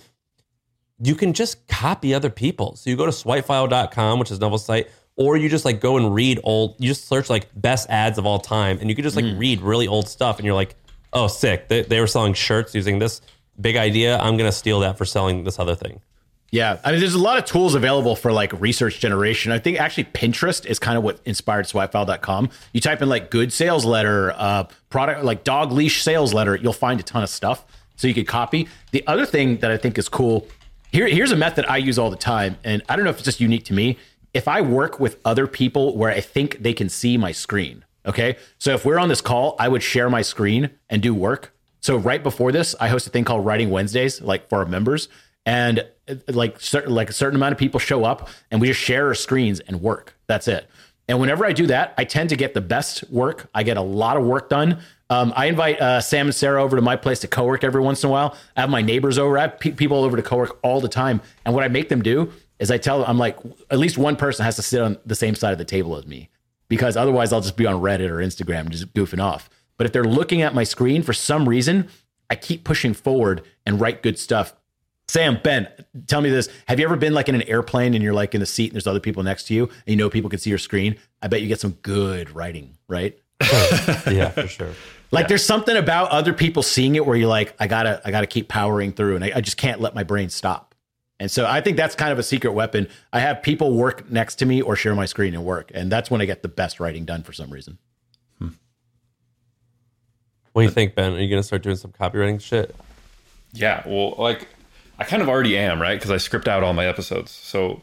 you can just copy other people. So you go to swipefile.com, which is Neville's site, or you just like go and read you just search like best ads of all time. And you can just like read really old stuff. And you're like, oh, sick. They were selling shirts using this big idea. I'm going to steal that for selling this other thing. Yeah. I mean, there's a lot of tools available for like research generation. I think actually Pinterest is kind of what inspired swipefile.com. You type in like good sales letter, product, like dog leash sales letter, you'll find a ton of stuff. So you could copy. The other thing that I think is cool, here's a method I use all the time. And I don't know if it's just unique to me. If I work with other people where I think they can see my screen, okay? So if we're on this call, I would share my screen and do work. So right before this, I host a thing called Writing Wednesdays, like for our members, and like a certain amount of people show up, and we just share our screens and work. That's it. And whenever I do that, I tend to get the best work. I get a lot of work done. I invite Sam and Sarah over to my place to co-work every once in a while. I have my neighbors over. I have people over to co-work all the time. And what I make them do is I tell them, I'm like, at least one person has to sit on the same side of the table as me, because otherwise I'll just be on Reddit or Instagram just goofing off. But if they're looking at my screen for some reason, I keep pushing forward and write good stuff. Sam, Ben, tell me this. Have you ever been like in an airplane and you're like in the seat and there's other people next to you and you know people can see your screen? I bet you get some good writing, right? Yeah, for sure. Like there's something about other people seeing it where you're like, I gotta keep powering through, and I just can't let my brain stop. And so I think that's kind of a secret weapon. I have people work next to me or share my screen and work. And that's when I get the best writing done for some reason. What do you think, Ben? Are you going to start doing some copywriting shit? Yeah, well, like I kind of already am, right? Because I script out all my episodes. So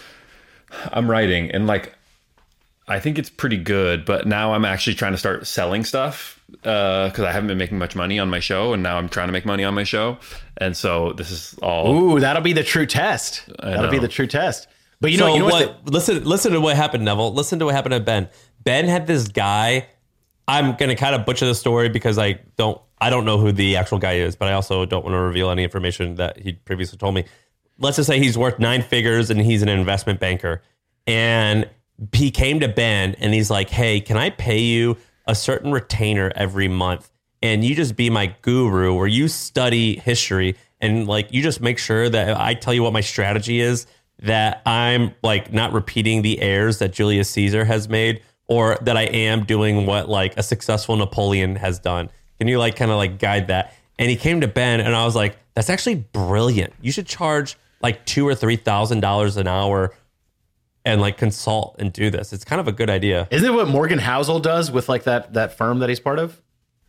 I'm writing, and like I think it's pretty good, but now I'm actually trying to start selling stuff because I haven't been making much money on my show, and now I'm trying to make money on my show. And so this is all... Ooh, that'll be the true test. That'll be the true test. But you know what? Listen to what happened, Neville. Listen to what happened to Ben. Ben had this guy... I'm going to kind of butcher the story because I don't know who the actual guy is, but I also don't want to reveal any information that he previously told me. Let's just say he's worth 9 figures and he's an investment banker. And he came to Ben and he's like, hey, can I pay you a certain retainer every month? And you just be my guru, where you study history and like you just make sure that I tell you what my strategy is, that I'm like not repeating the errors that Julius Caesar has made, or that I am doing what like a successful Napoleon has done. Can you like kind of like guide that? And he came to Ben and I was like, that's actually brilliant. You should charge like $2,000 or $3,000 an hour and like consult and do this. It's kind of a good idea. Isn't it what Morgan Housel does with like that firm that he's part of?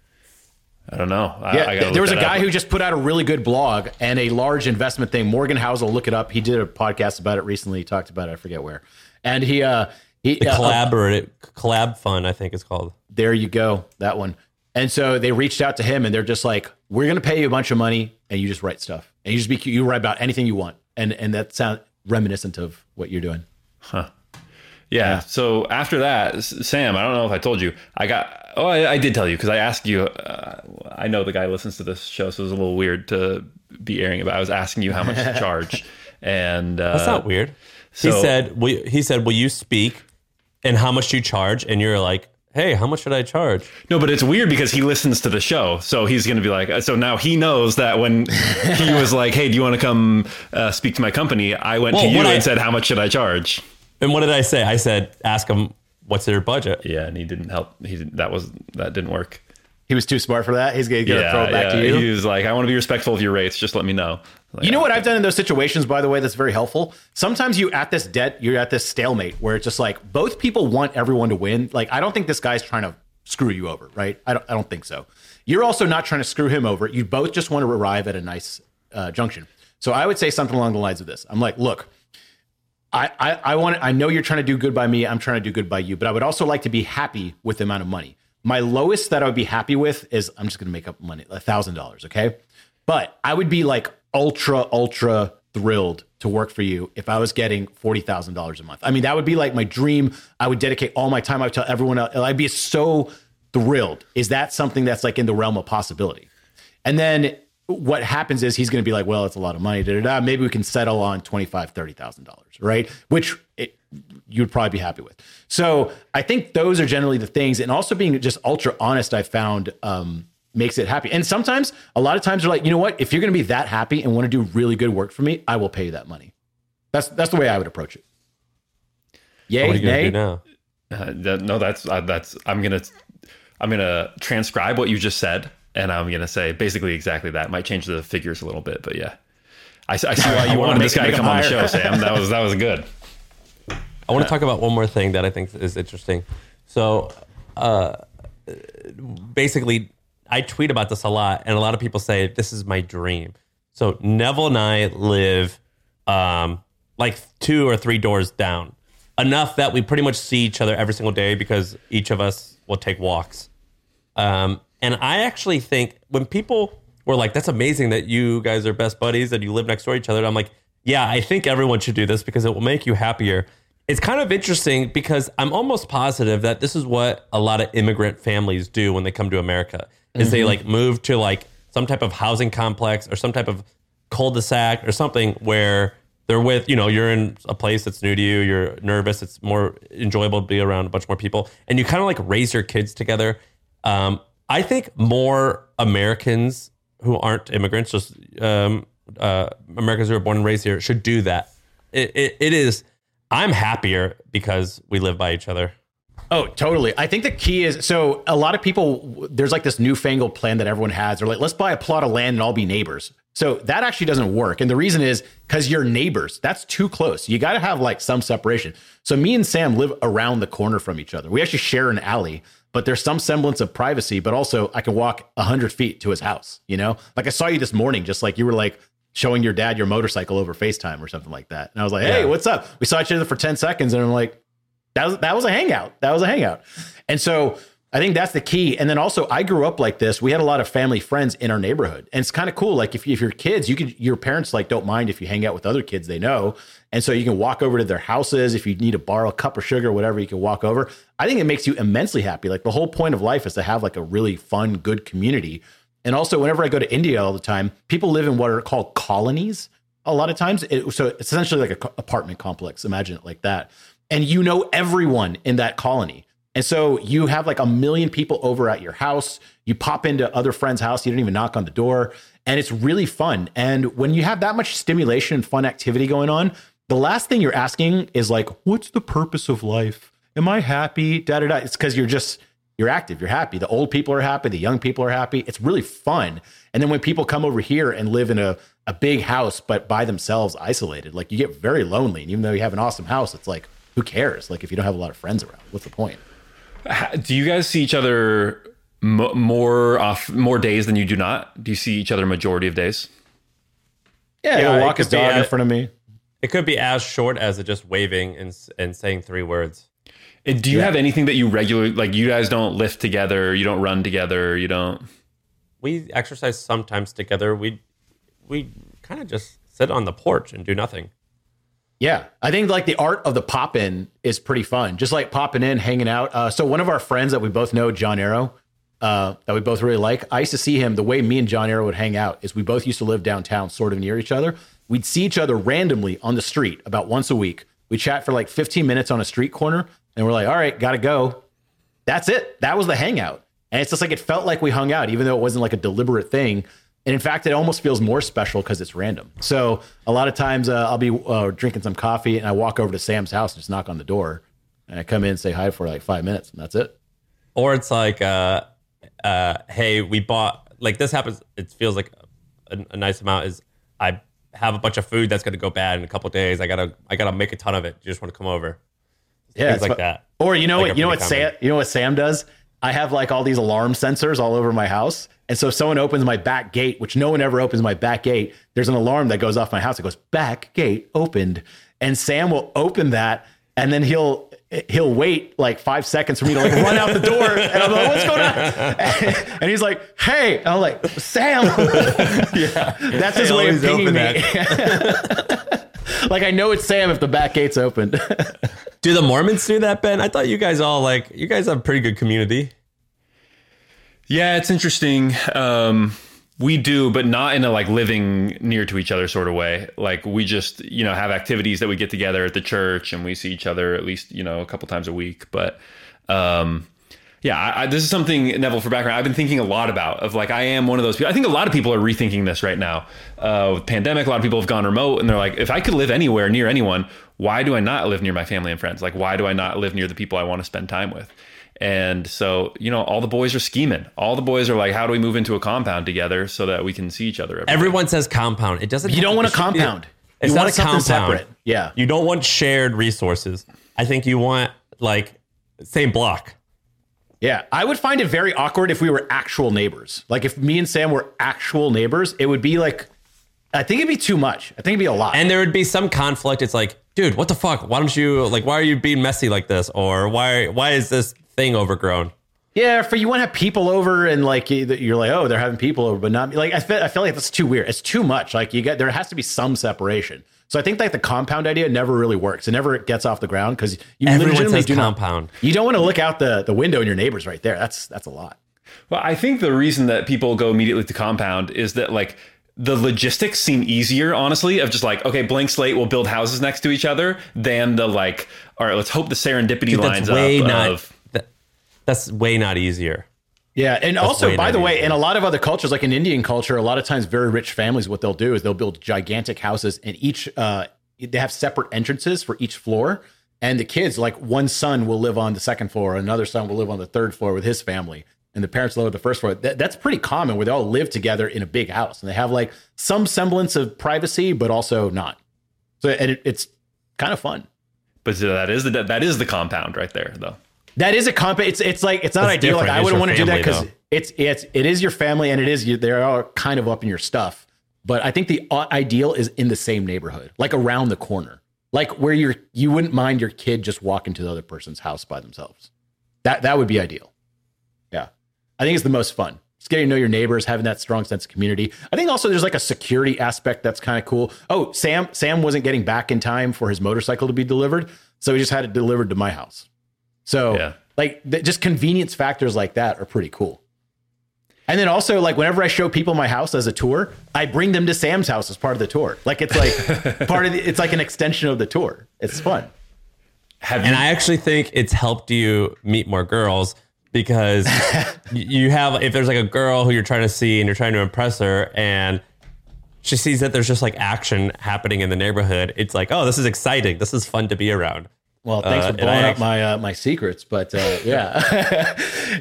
I don't know. There was a guy who just put out a really good blog and a large investment thing. Morgan Housel, look it up. He did a podcast about it recently. He talked about it. I forget where. And the collab fund, I think it's called. There you go, that one. And so they reached out to him, and they're just like, "We're going to pay you a bunch of money, and you just write stuff, and you write about anything you want." And that sounds reminiscent of what you're doing. Huh? Yeah. So after that, Sam, I don't know if I told you, I did tell you because I asked you. I know the guy listens to this show, so it was a little weird to be airing about. I was asking you how much to charge, and that's not weird. So, he said, "Will you speak? And how much do you charge?" And you're like, hey, how much should I charge? No, but it's weird because he listens to the show. So he's going to be like, so now he knows that when he was like, hey, do you want to come speak to my company? I went to you and said, how much should I charge? And what did I say? I said, ask him, what's their budget? Yeah. And he didn't help. That didn't work. He was too smart for that. He's going to throw it back to you. He was like, I want to be respectful of your rates. Just let me know. Like, you know what I've done in those situations, by the way, that's very helpful? Sometimes you're at this stalemate where it's just like both people want everyone to win. Like, I don't think this guy's trying to screw you over, right? I don't think so. You're also not trying to screw him over. You both just want to arrive at a nice junction. So I would say something along the lines of this. I'm like, look, I know you're trying to do good by me. I'm trying to do good by you, but I would also like to be happy with the amount of money. My lowest that I would be happy with is, I'm just going to make up money, $1,000. Okay. But I would be like ultra thrilled to work for you if I was getting $40,000 a month. I mean, that would be like my dream. I would dedicate all my time. I would tell everyone else, I'd be so thrilled. Is that something that's like in the realm of possibility? And then what happens is he's going to be like, well, it's a lot of money. Maybe we can settle on $25,000, $30,000, right? Which you'd probably be happy with. So I think those are generally the things. And also being just ultra honest, I found makes it happy. And sometimes, a lot of times they're like, you know what? If you're going to be that happy and want to do really good work for me, I will pay you that money. That's the way I would approach it. Yay, What are you nay? gonna do now? No, that's I'm gonna transcribe what you just said, and I'm gonna say basically exactly that. Might change the figures a little bit, but yeah, I see why you wanted this guy to come on the show, Sam. That was good. I want to talk about one more thing that I think is interesting. So, basically, I tweet about this a lot, and a lot of people say this is my dream. So Neville and I live like 2 or 3 doors down, enough that we pretty much see each other every single day because each of us will take walks. And I actually think when people were like, "That's amazing that you guys are best buddies and you live next door to each other," I'm like, "Yeah, I think everyone should do this because it will make you happier." It's kind of interesting because I'm almost positive that this is what a lot of immigrant families do when they come to America. Is they like move to like some type of housing complex or some type of cul-de-sac or something where they're with, you're in a place that's new to you, you're nervous, it's more enjoyable to be around a bunch more people, and you kind of like raise your kids together. I think more Americans who aren't immigrants, just Americans who are born and raised here, should do that. It is, I'm happier because we live by each other. Oh, totally. I think the key is, so a lot of people, there's like this newfangled plan that everyone has. They're like, let's buy a plot of land and all be neighbors. So that actually doesn't work. And the reason is because you're neighbors. That's too close. You got to have like some separation. So me and Sam live around the corner from each other. We actually share an alley, but there's some semblance of privacy, but also I can walk 100 feet to his house. Like I saw you this morning, just like you were like showing your dad your motorcycle over FaceTime or something like that. And I was like, hey, what's up? We saw each other for 10 seconds. And I'm like, that was a hangout. That was a hangout. And so I think that's the key. And then also I grew up like this. We had a lot of family friends in our neighborhood. And it's kind of cool. Like if you're kids, your parents like don't mind if you hang out with other kids they know. And so you can walk over to their houses. If you need to borrow a cup of sugar or whatever, you can walk over. I think it makes you immensely happy. Like the whole point of life is to have like a really fun, good community. And also whenever I go to India all the time, people live in what are called colonies a lot of times. So it's essentially like an apartment complex. Imagine it like that. And you know everyone in that colony. And so you have like 1 million people over at your house. You pop into other friends' house. You don't even knock on the door. And it's really fun. And when you have that much stimulation and fun activity going on, the last thing you're asking is like, what's the purpose of life? Am I happy? Da, da, da. It's because you're active. You're happy. The old people are happy. The young people are happy. It's really fun. And then when people come over here and live in a big house, but by themselves, isolated, like you get very lonely. And even though you have an awesome house, it's like, who cares? Like if you don't have a lot of friends around, what's the point? Do you guys see each other more days than you do not? Do you see each other majority of days? Yeah, he'll walk his dog in front of me. It could be as short as just waving and saying 3 words. And do you have anything that you regularly, like you guys don't lift together, you don't run together, you don't? We exercise sometimes together. We kind of just sit on the porch and do nothing. Yeah, I think like the art of the pop-in is pretty fun. Just like popping in, hanging out. So one of our friends that we both know, John Arrow, that we both really like, I used to see him, the way me and John Arrow would hang out is we both used to live downtown, sort of near each other. We'd see each other randomly on the street about once a week. We chat for like 15 minutes on a street corner and we're like, all right, got to go. That's it. That was the hangout. And it's just like, it felt like we hung out, even though it wasn't like a deliberate thing. And in fact, it almost feels more special because it's random. So a lot of times I'll be drinking some coffee and I walk over to Sam's house and just knock on the door and I come in and say hi for like 5 minutes and that's it. Or it's like, hey, we bought, like this happens, it feels like a nice amount is I have a bunch of food that's going to go bad in a couple of days. I gotta make a ton of it. You just want to come over. Yeah. Things like that. Or you know like what Sam does? I have like all these alarm sensors all over my house. And so if someone opens my back gate, which no one ever opens my back gate, there's an alarm that goes off my house. It goes, back gate opened. And Sam will open that, and then he'll wait like 5 seconds for me to like run out the door. And I'm like, what's going on? And he's like, hey. And I'm like, Sam. Yeah, that's his way of pinging me. Like, I know it's Sam if the back gate's opened. Do the Mormons do that, Ben? I thought you guys have a pretty good community. Yeah, it's interesting. We do, but not in a like living near to each other sort of way. Like we just, have activities that we get together at the church and we see each other at least, a couple times a week. But this is something, Neville, for background, I've been thinking a lot about of like, I am one of those people. I think a lot of people are rethinking this right now. With pandemic, a lot of people have gone remote and they're like, if I could live anywhere near anyone, why do I not live near my family and friends? Like, why do I not live near the people I want to spend time with? And so, all the boys are scheming. All the boys are like, how do we move into a compound together so that we can see each other? Everyone says compound. It doesn't. You don't want a compound. It's not a compound. Separate. Yeah. You don't want shared resources. I think you want like same block. Yeah. I would find it very awkward if we were actual neighbors. Like if me and Sam were actual neighbors, it would be like, I think it'd be too much. I think it'd be a lot. And there would be some conflict. It's like, dude, what the fuck? Why don't you why are you being messy like this? Or why is this thing overgrown? Yeah, you want to have people over and like you're like, oh, they're having people over, but not like I feel like that's too weird. It's too much. Like there has to be some separation. So I think like the compound idea never really works. It never gets off the ground because you legitimately do compound. You don't want to look out the window and your neighbor's right there. That's a lot. Well, I think the reason that people go immediately to compound is that like the logistics seem easier, honestly, of just like, okay, blank slate, we'll build houses next to each other than the like, all right, let's hope the serendipity lines up. That's way not easier. Yeah. And also, by the way, in a lot of other cultures, like in Indian culture, a lot of times very rich families, what they'll do is they'll build gigantic houses and they have separate entrances for each floor. And the kids, like one son will live on the second floor, another son will live on the third floor with his family. And the parents live on the first floor. That's pretty common where they all live together in a big house. And they have like some semblance of privacy, but also not. So it's kind of fun. But that is the compound right there, though. That is a compound. It's like, it's not ideal. Like I wouldn't want to do that because it is your family and they're all kind of up in your stuff. But I think the ideal is in the same neighborhood, like around the corner, like where you wouldn't mind your kid just walking to the other person's house by themselves. That would be ideal. Yeah. I think it's the most fun. Just getting to know your neighbors, having that strong sense of community. I think also there's like a security aspect that's kind of cool. Oh, Sam wasn't getting back in time for his motorcycle to be delivered. So he just had it delivered to my house. So just convenience factors like that are pretty cool. And then also like whenever I show people my house as a tour, I bring them to Sam's house as part of the tour. Like it's like it's like an extension of the tour. It's fun. And I actually think it's helped you meet more girls because you have, if there's like a girl who you're trying to see and you're trying to impress her and she sees that there's just like action happening in the neighborhood, it's like, oh, this is exciting. This is fun to be around. Well, thanks for blowing up my secrets, but yeah,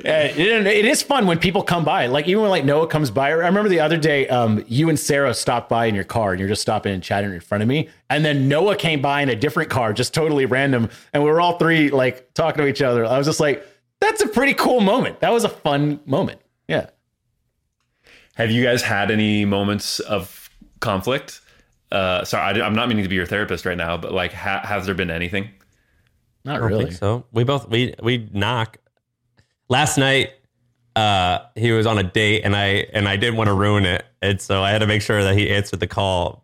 it is fun when people come by. Like even when like Noah comes by. I remember the other day, you and Sarah stopped by in your car, and you're just stopping and chatting in front of me. And then Noah came by in a different car, just totally random, and we were all three like talking to each other. I was just like, that's a pretty cool moment. That was a fun moment. Yeah. Have you guys had any moments of conflict? Sorry, I'm not meaning to be your therapist right now, but like, has there been anything? Not really. Think so we knock. Last night, he was on a date, and I didn't want to ruin it, and so I had to make sure that he answered the call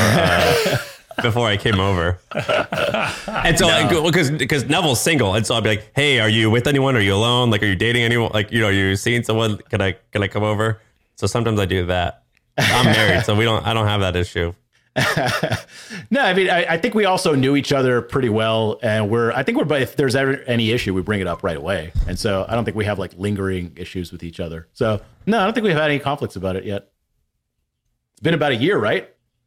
before I came over. And so because Neville's single, and so I'll be like, "Hey, are you with anyone? Are you alone? Like, are you dating anyone? Like, are you seeing someone? Can I come over?" So sometimes I do that. I'm married, so I don't have that issue. No, I mean, I think we also knew each other pretty well, and if there's ever any issue, we bring it up right away. And so I don't think we have like lingering issues with each other. So no, I don't think we've had any conflicts about it yet. It's been about a year, right?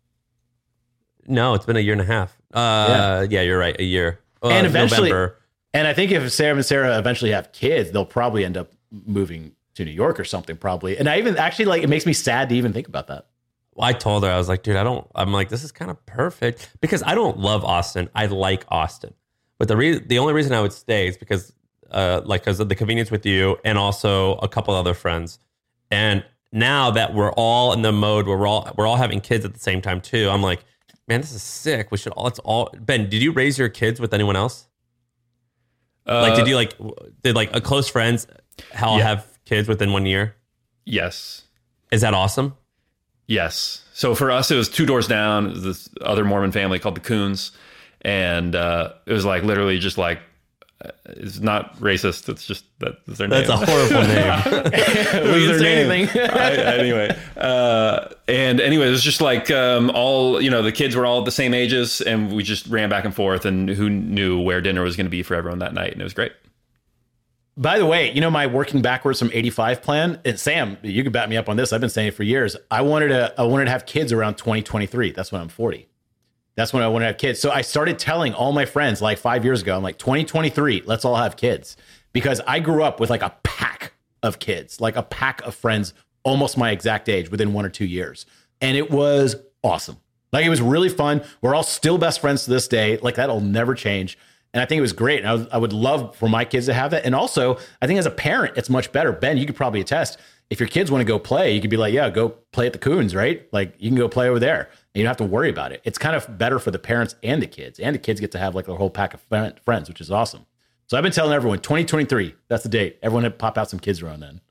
No, it's been a year and a half. Yeah, you're right. A year. And eventually, November. And I think if Sam and Sarah eventually have kids, they'll probably end up moving to New York or something probably. And I even actually like, it makes me sad to even think about that. I told her, I was like, dude, I'm like, this is kind of perfect because I don't love Austin. I like Austin. But the only reason I would stay is because like because of the convenience with you and also a couple other friends. And now that we're all in the mode where we're all having kids at the same time too, I'm like, man, this is sick. We should all. It's all. Ben, did you raise your kids with anyone else? Like, did a close friends have kids within 1 year? Yes. Is that awesome? Yes. So for us, it was 2 doors down. It was this other Mormon family called the Coons. And it was like literally just like, it's not racist. It's just that's their name. That's a horrible name. We didn't say anything. Anyway. And anyway, it was just like all, the kids were all at the same ages and we just ran back and forth and who knew where dinner was going to be for everyone that night. And it was great. By the way, my working backwards from 85 plan, and Sam, you can back me up on this. I've been saying it for years. I wanted to have kids around 2023. That's when I'm 40. That's when I want to have kids. So I started telling all my friends like 5 years ago, I'm like, 2023, let's all have kids. Because I grew up with like a pack of kids, like a pack of friends, almost my exact age within 1 or 2 years. And it was awesome. Like, it was really fun. We're all still best friends to this day. Like, that'll never change. And I think it was great. And I would love for my kids to have that. And also, I think as a parent, it's much better. Ben, you could probably attest. If your kids want to go play, you could be like, yeah, go play at the Coons, right? Like, you can go play over there. And you don't have to worry about it. It's kind of better for the parents and the kids. And the kids get to have like a whole pack of friends, which is awesome. So I've been telling everyone, 2023, that's the date. Everyone had pop out some kids around then.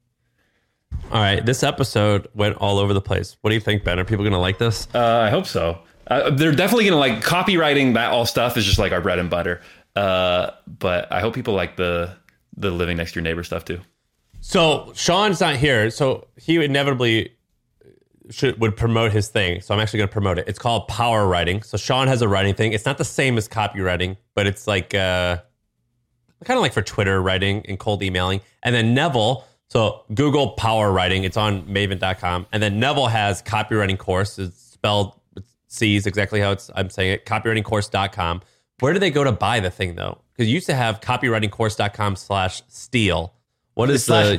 All right. This episode went all over the place. What do you think, Ben? Are people going to like this? I hope so. They're definitely going to like copywriting. That all stuff is just like our bread and butter. But I hope people like the living next to your neighbor stuff too. So Sean's not here. So he inevitably would promote his thing. So I'm actually going to promote it. It's called Power Writing. So Sean has a writing thing. It's not the same as copywriting, but it's like kind of like for Twitter writing and cold emailing. And then Neville, so Google Power Writing. It's on maven.com. And then Neville has copywriting course. It's spelled with C's exactly how I'm saying it. Copywritingcourse.com. Where do they go to buy the thing though? Because you used to have copywritingcourse.com/steal. What is /join.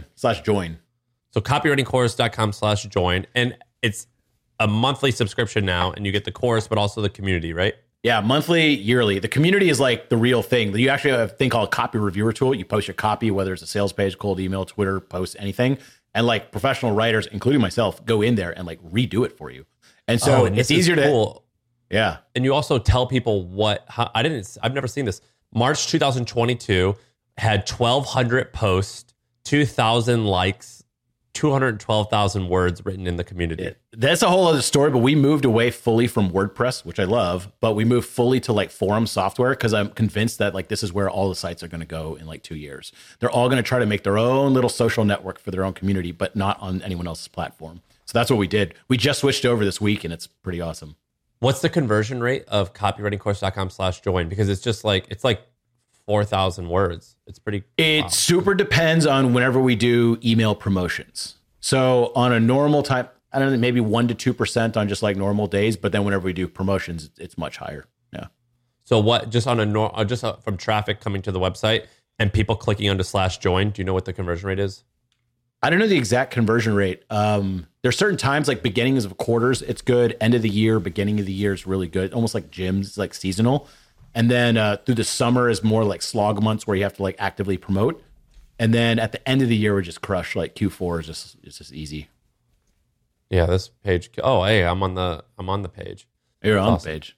So copywritingcourse.com/join. And it's a monthly subscription now, and you get the course, but also the community, right? Yeah, monthly, yearly. The community is like the real thing. You actually have a thing called a copy reviewer tool. You post your copy, whether it's a sales page, cold email, Twitter post, anything. And like professional writers, including myself, go in there and like redo it for you. And so it's easier to... Cool. Yeah. And you also tell people I've never seen this. March 2022 had 1,200 posts, 2,000 likes, 212,000 words written in the community. That's a whole other story, but we moved away fully from WordPress, which I love, but we moved fully to like forum software because I'm convinced that like this is where all the sites are going to go in like 2 years. They're all going to try to make their own little social network for their own community, but not on anyone else's platform. So that's what we did. We just switched over this week and it's pretty awesome. What's the conversion rate of copywritingcourse.com/join? Because it's just like, it's like 4,000 words. It's pretty... It super depends on whenever we do email promotions. So on a normal time, I don't know, maybe 1% to 2% on just like normal days. But then whenever we do promotions, it's much higher. Yeah. So what, just on from traffic coming to the website and people clicking onto /join, do you know what the conversion rate is? I don't know the exact conversion rate. There's certain times like beginnings of quarters, it's good. End of the year, beginning of the year is really good. Almost like gyms, like seasonal. And then through the summer is more like slog months where you have to like actively promote. And then at the end of the year, we just crush. Like Q4 is just easy. Yeah, this page. Oh, hey, I'm on the page. You're on the page.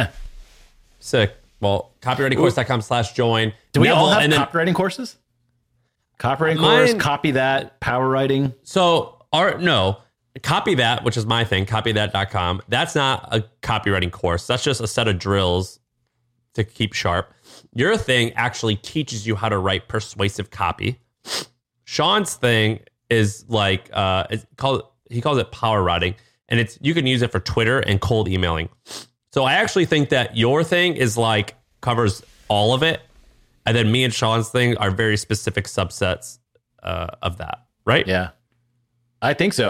Sick. Well, copywritingcourse.com/join. Do we all have copywriting courses? Copywriting course, copy that, power writing. So copy that, which is my thing, copythat.com. That's not a copywriting course. That's just a set of drills to keep sharp. Your thing actually teaches you how to write persuasive copy. Sean's thing is like he calls it power writing, and you can use it for Twitter and cold emailing. So I actually think that your thing is like covers all of it, and then me and Sean's thing are very specific subsets of that, right? Yeah, I think so.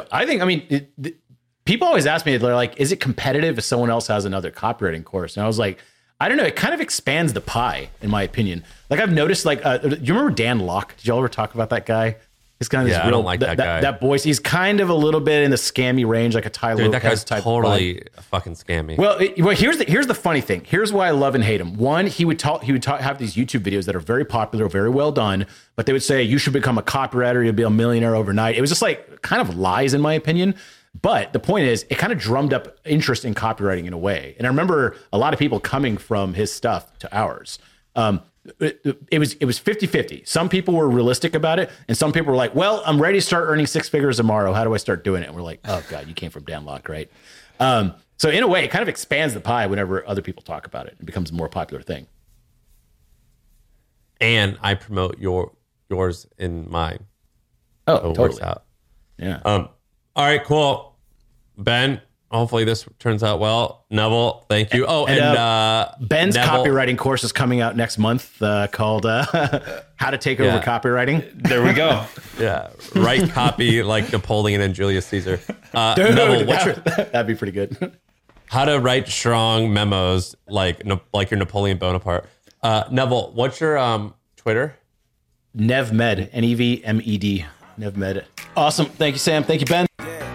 People always ask me, they're like, "Is it competitive if someone else has another copywriting course?" And I was like, I don't know. It kind of expands the pie, in my opinion. Like I've noticed, like, do you remember Dan Locke? Did y'all ever talk about that guy? He's kind of this I real, don't like that guy. That voice. He's kind of a little bit in the scammy range, like a Ty Dude, that Lopez guy's type. totally fucking scammy. Well, here's the funny thing. Here's why I love and hate him. One, he would have these YouTube videos that are very popular, very well done, but they would say you should become a copywriter, you'll be a millionaire overnight. It was just like kind of lies, in my opinion. But the point is, it kind of drummed up interest in copywriting in a way. And I remember a lot of people coming from his stuff to ours. It was 50-50. Some people were realistic about it, and some people were like, well, I'm ready to start earning 6 figures tomorrow. How do I start doing it? And we're like, oh God, you came from Dan Lok, right? So in a way, it kind of expands the pie whenever other people talk about it. It becomes a more popular thing. And I promote yours in mine. Oh, So it totally. works out. Yeah. All right, cool. Ben, hopefully this turns out well. Neville, thank you. Oh, and Ben's Neville, copywriting course is coming out next month called How to Take Over Copywriting. There we go. Yeah, write copy like Napoleon and Julius Caesar. Dude, Neville, what's your, that'd be pretty good. how to write strong memos like your Napoleon Bonaparte. Neville, what's your Twitter? NevMed, NEVMED, NevMed. Awesome. Thank you, Sam. Thank you, Ben.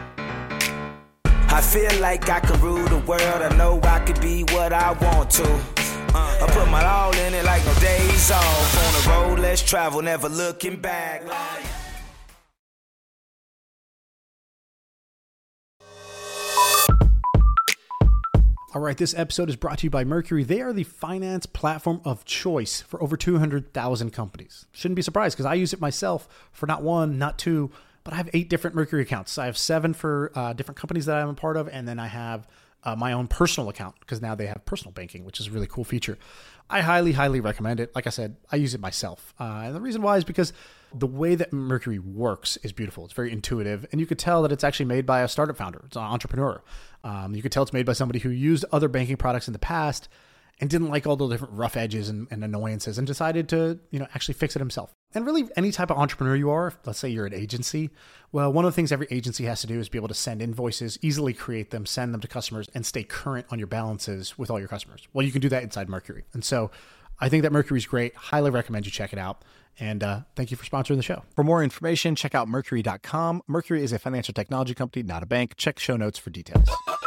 I feel like I can rule the world. I know I could be what I want to. I put my all in it like no days off. On the road, let's travel, never looking back. All right, this episode is brought to you by Mercury. They are the finance platform of choice for over 200,000 companies. Shouldn't be surprised because I use it myself for not one, not two, but I have 8 different Mercury accounts. I have 7 for different companies that I'm a part of, and then I have my own personal account because now they have personal banking, which is a really cool feature. I highly, highly recommend it. Like I said, I use it myself. And the reason why is because the way that Mercury works is beautiful. It's very intuitive, and you could tell that it's actually made by a startup founder. It's an entrepreneur. You could tell it's made by somebody who used other banking products in the past and didn't like all the different rough edges and annoyances and decided to, actually fix it himself. And really, any type of entrepreneur you are, let's say you're an agency, well, one of the things every agency has to do is be able to send invoices, easily create them, send them to customers, and stay current on your balances with all your customers. Well, you can do that inside Mercury. And so I think that Mercury's great. Highly recommend you check it out. And thank you for sponsoring the show. For more information, check out Mercury.com. Mercury is a financial technology company, not a bank. Check show notes for details.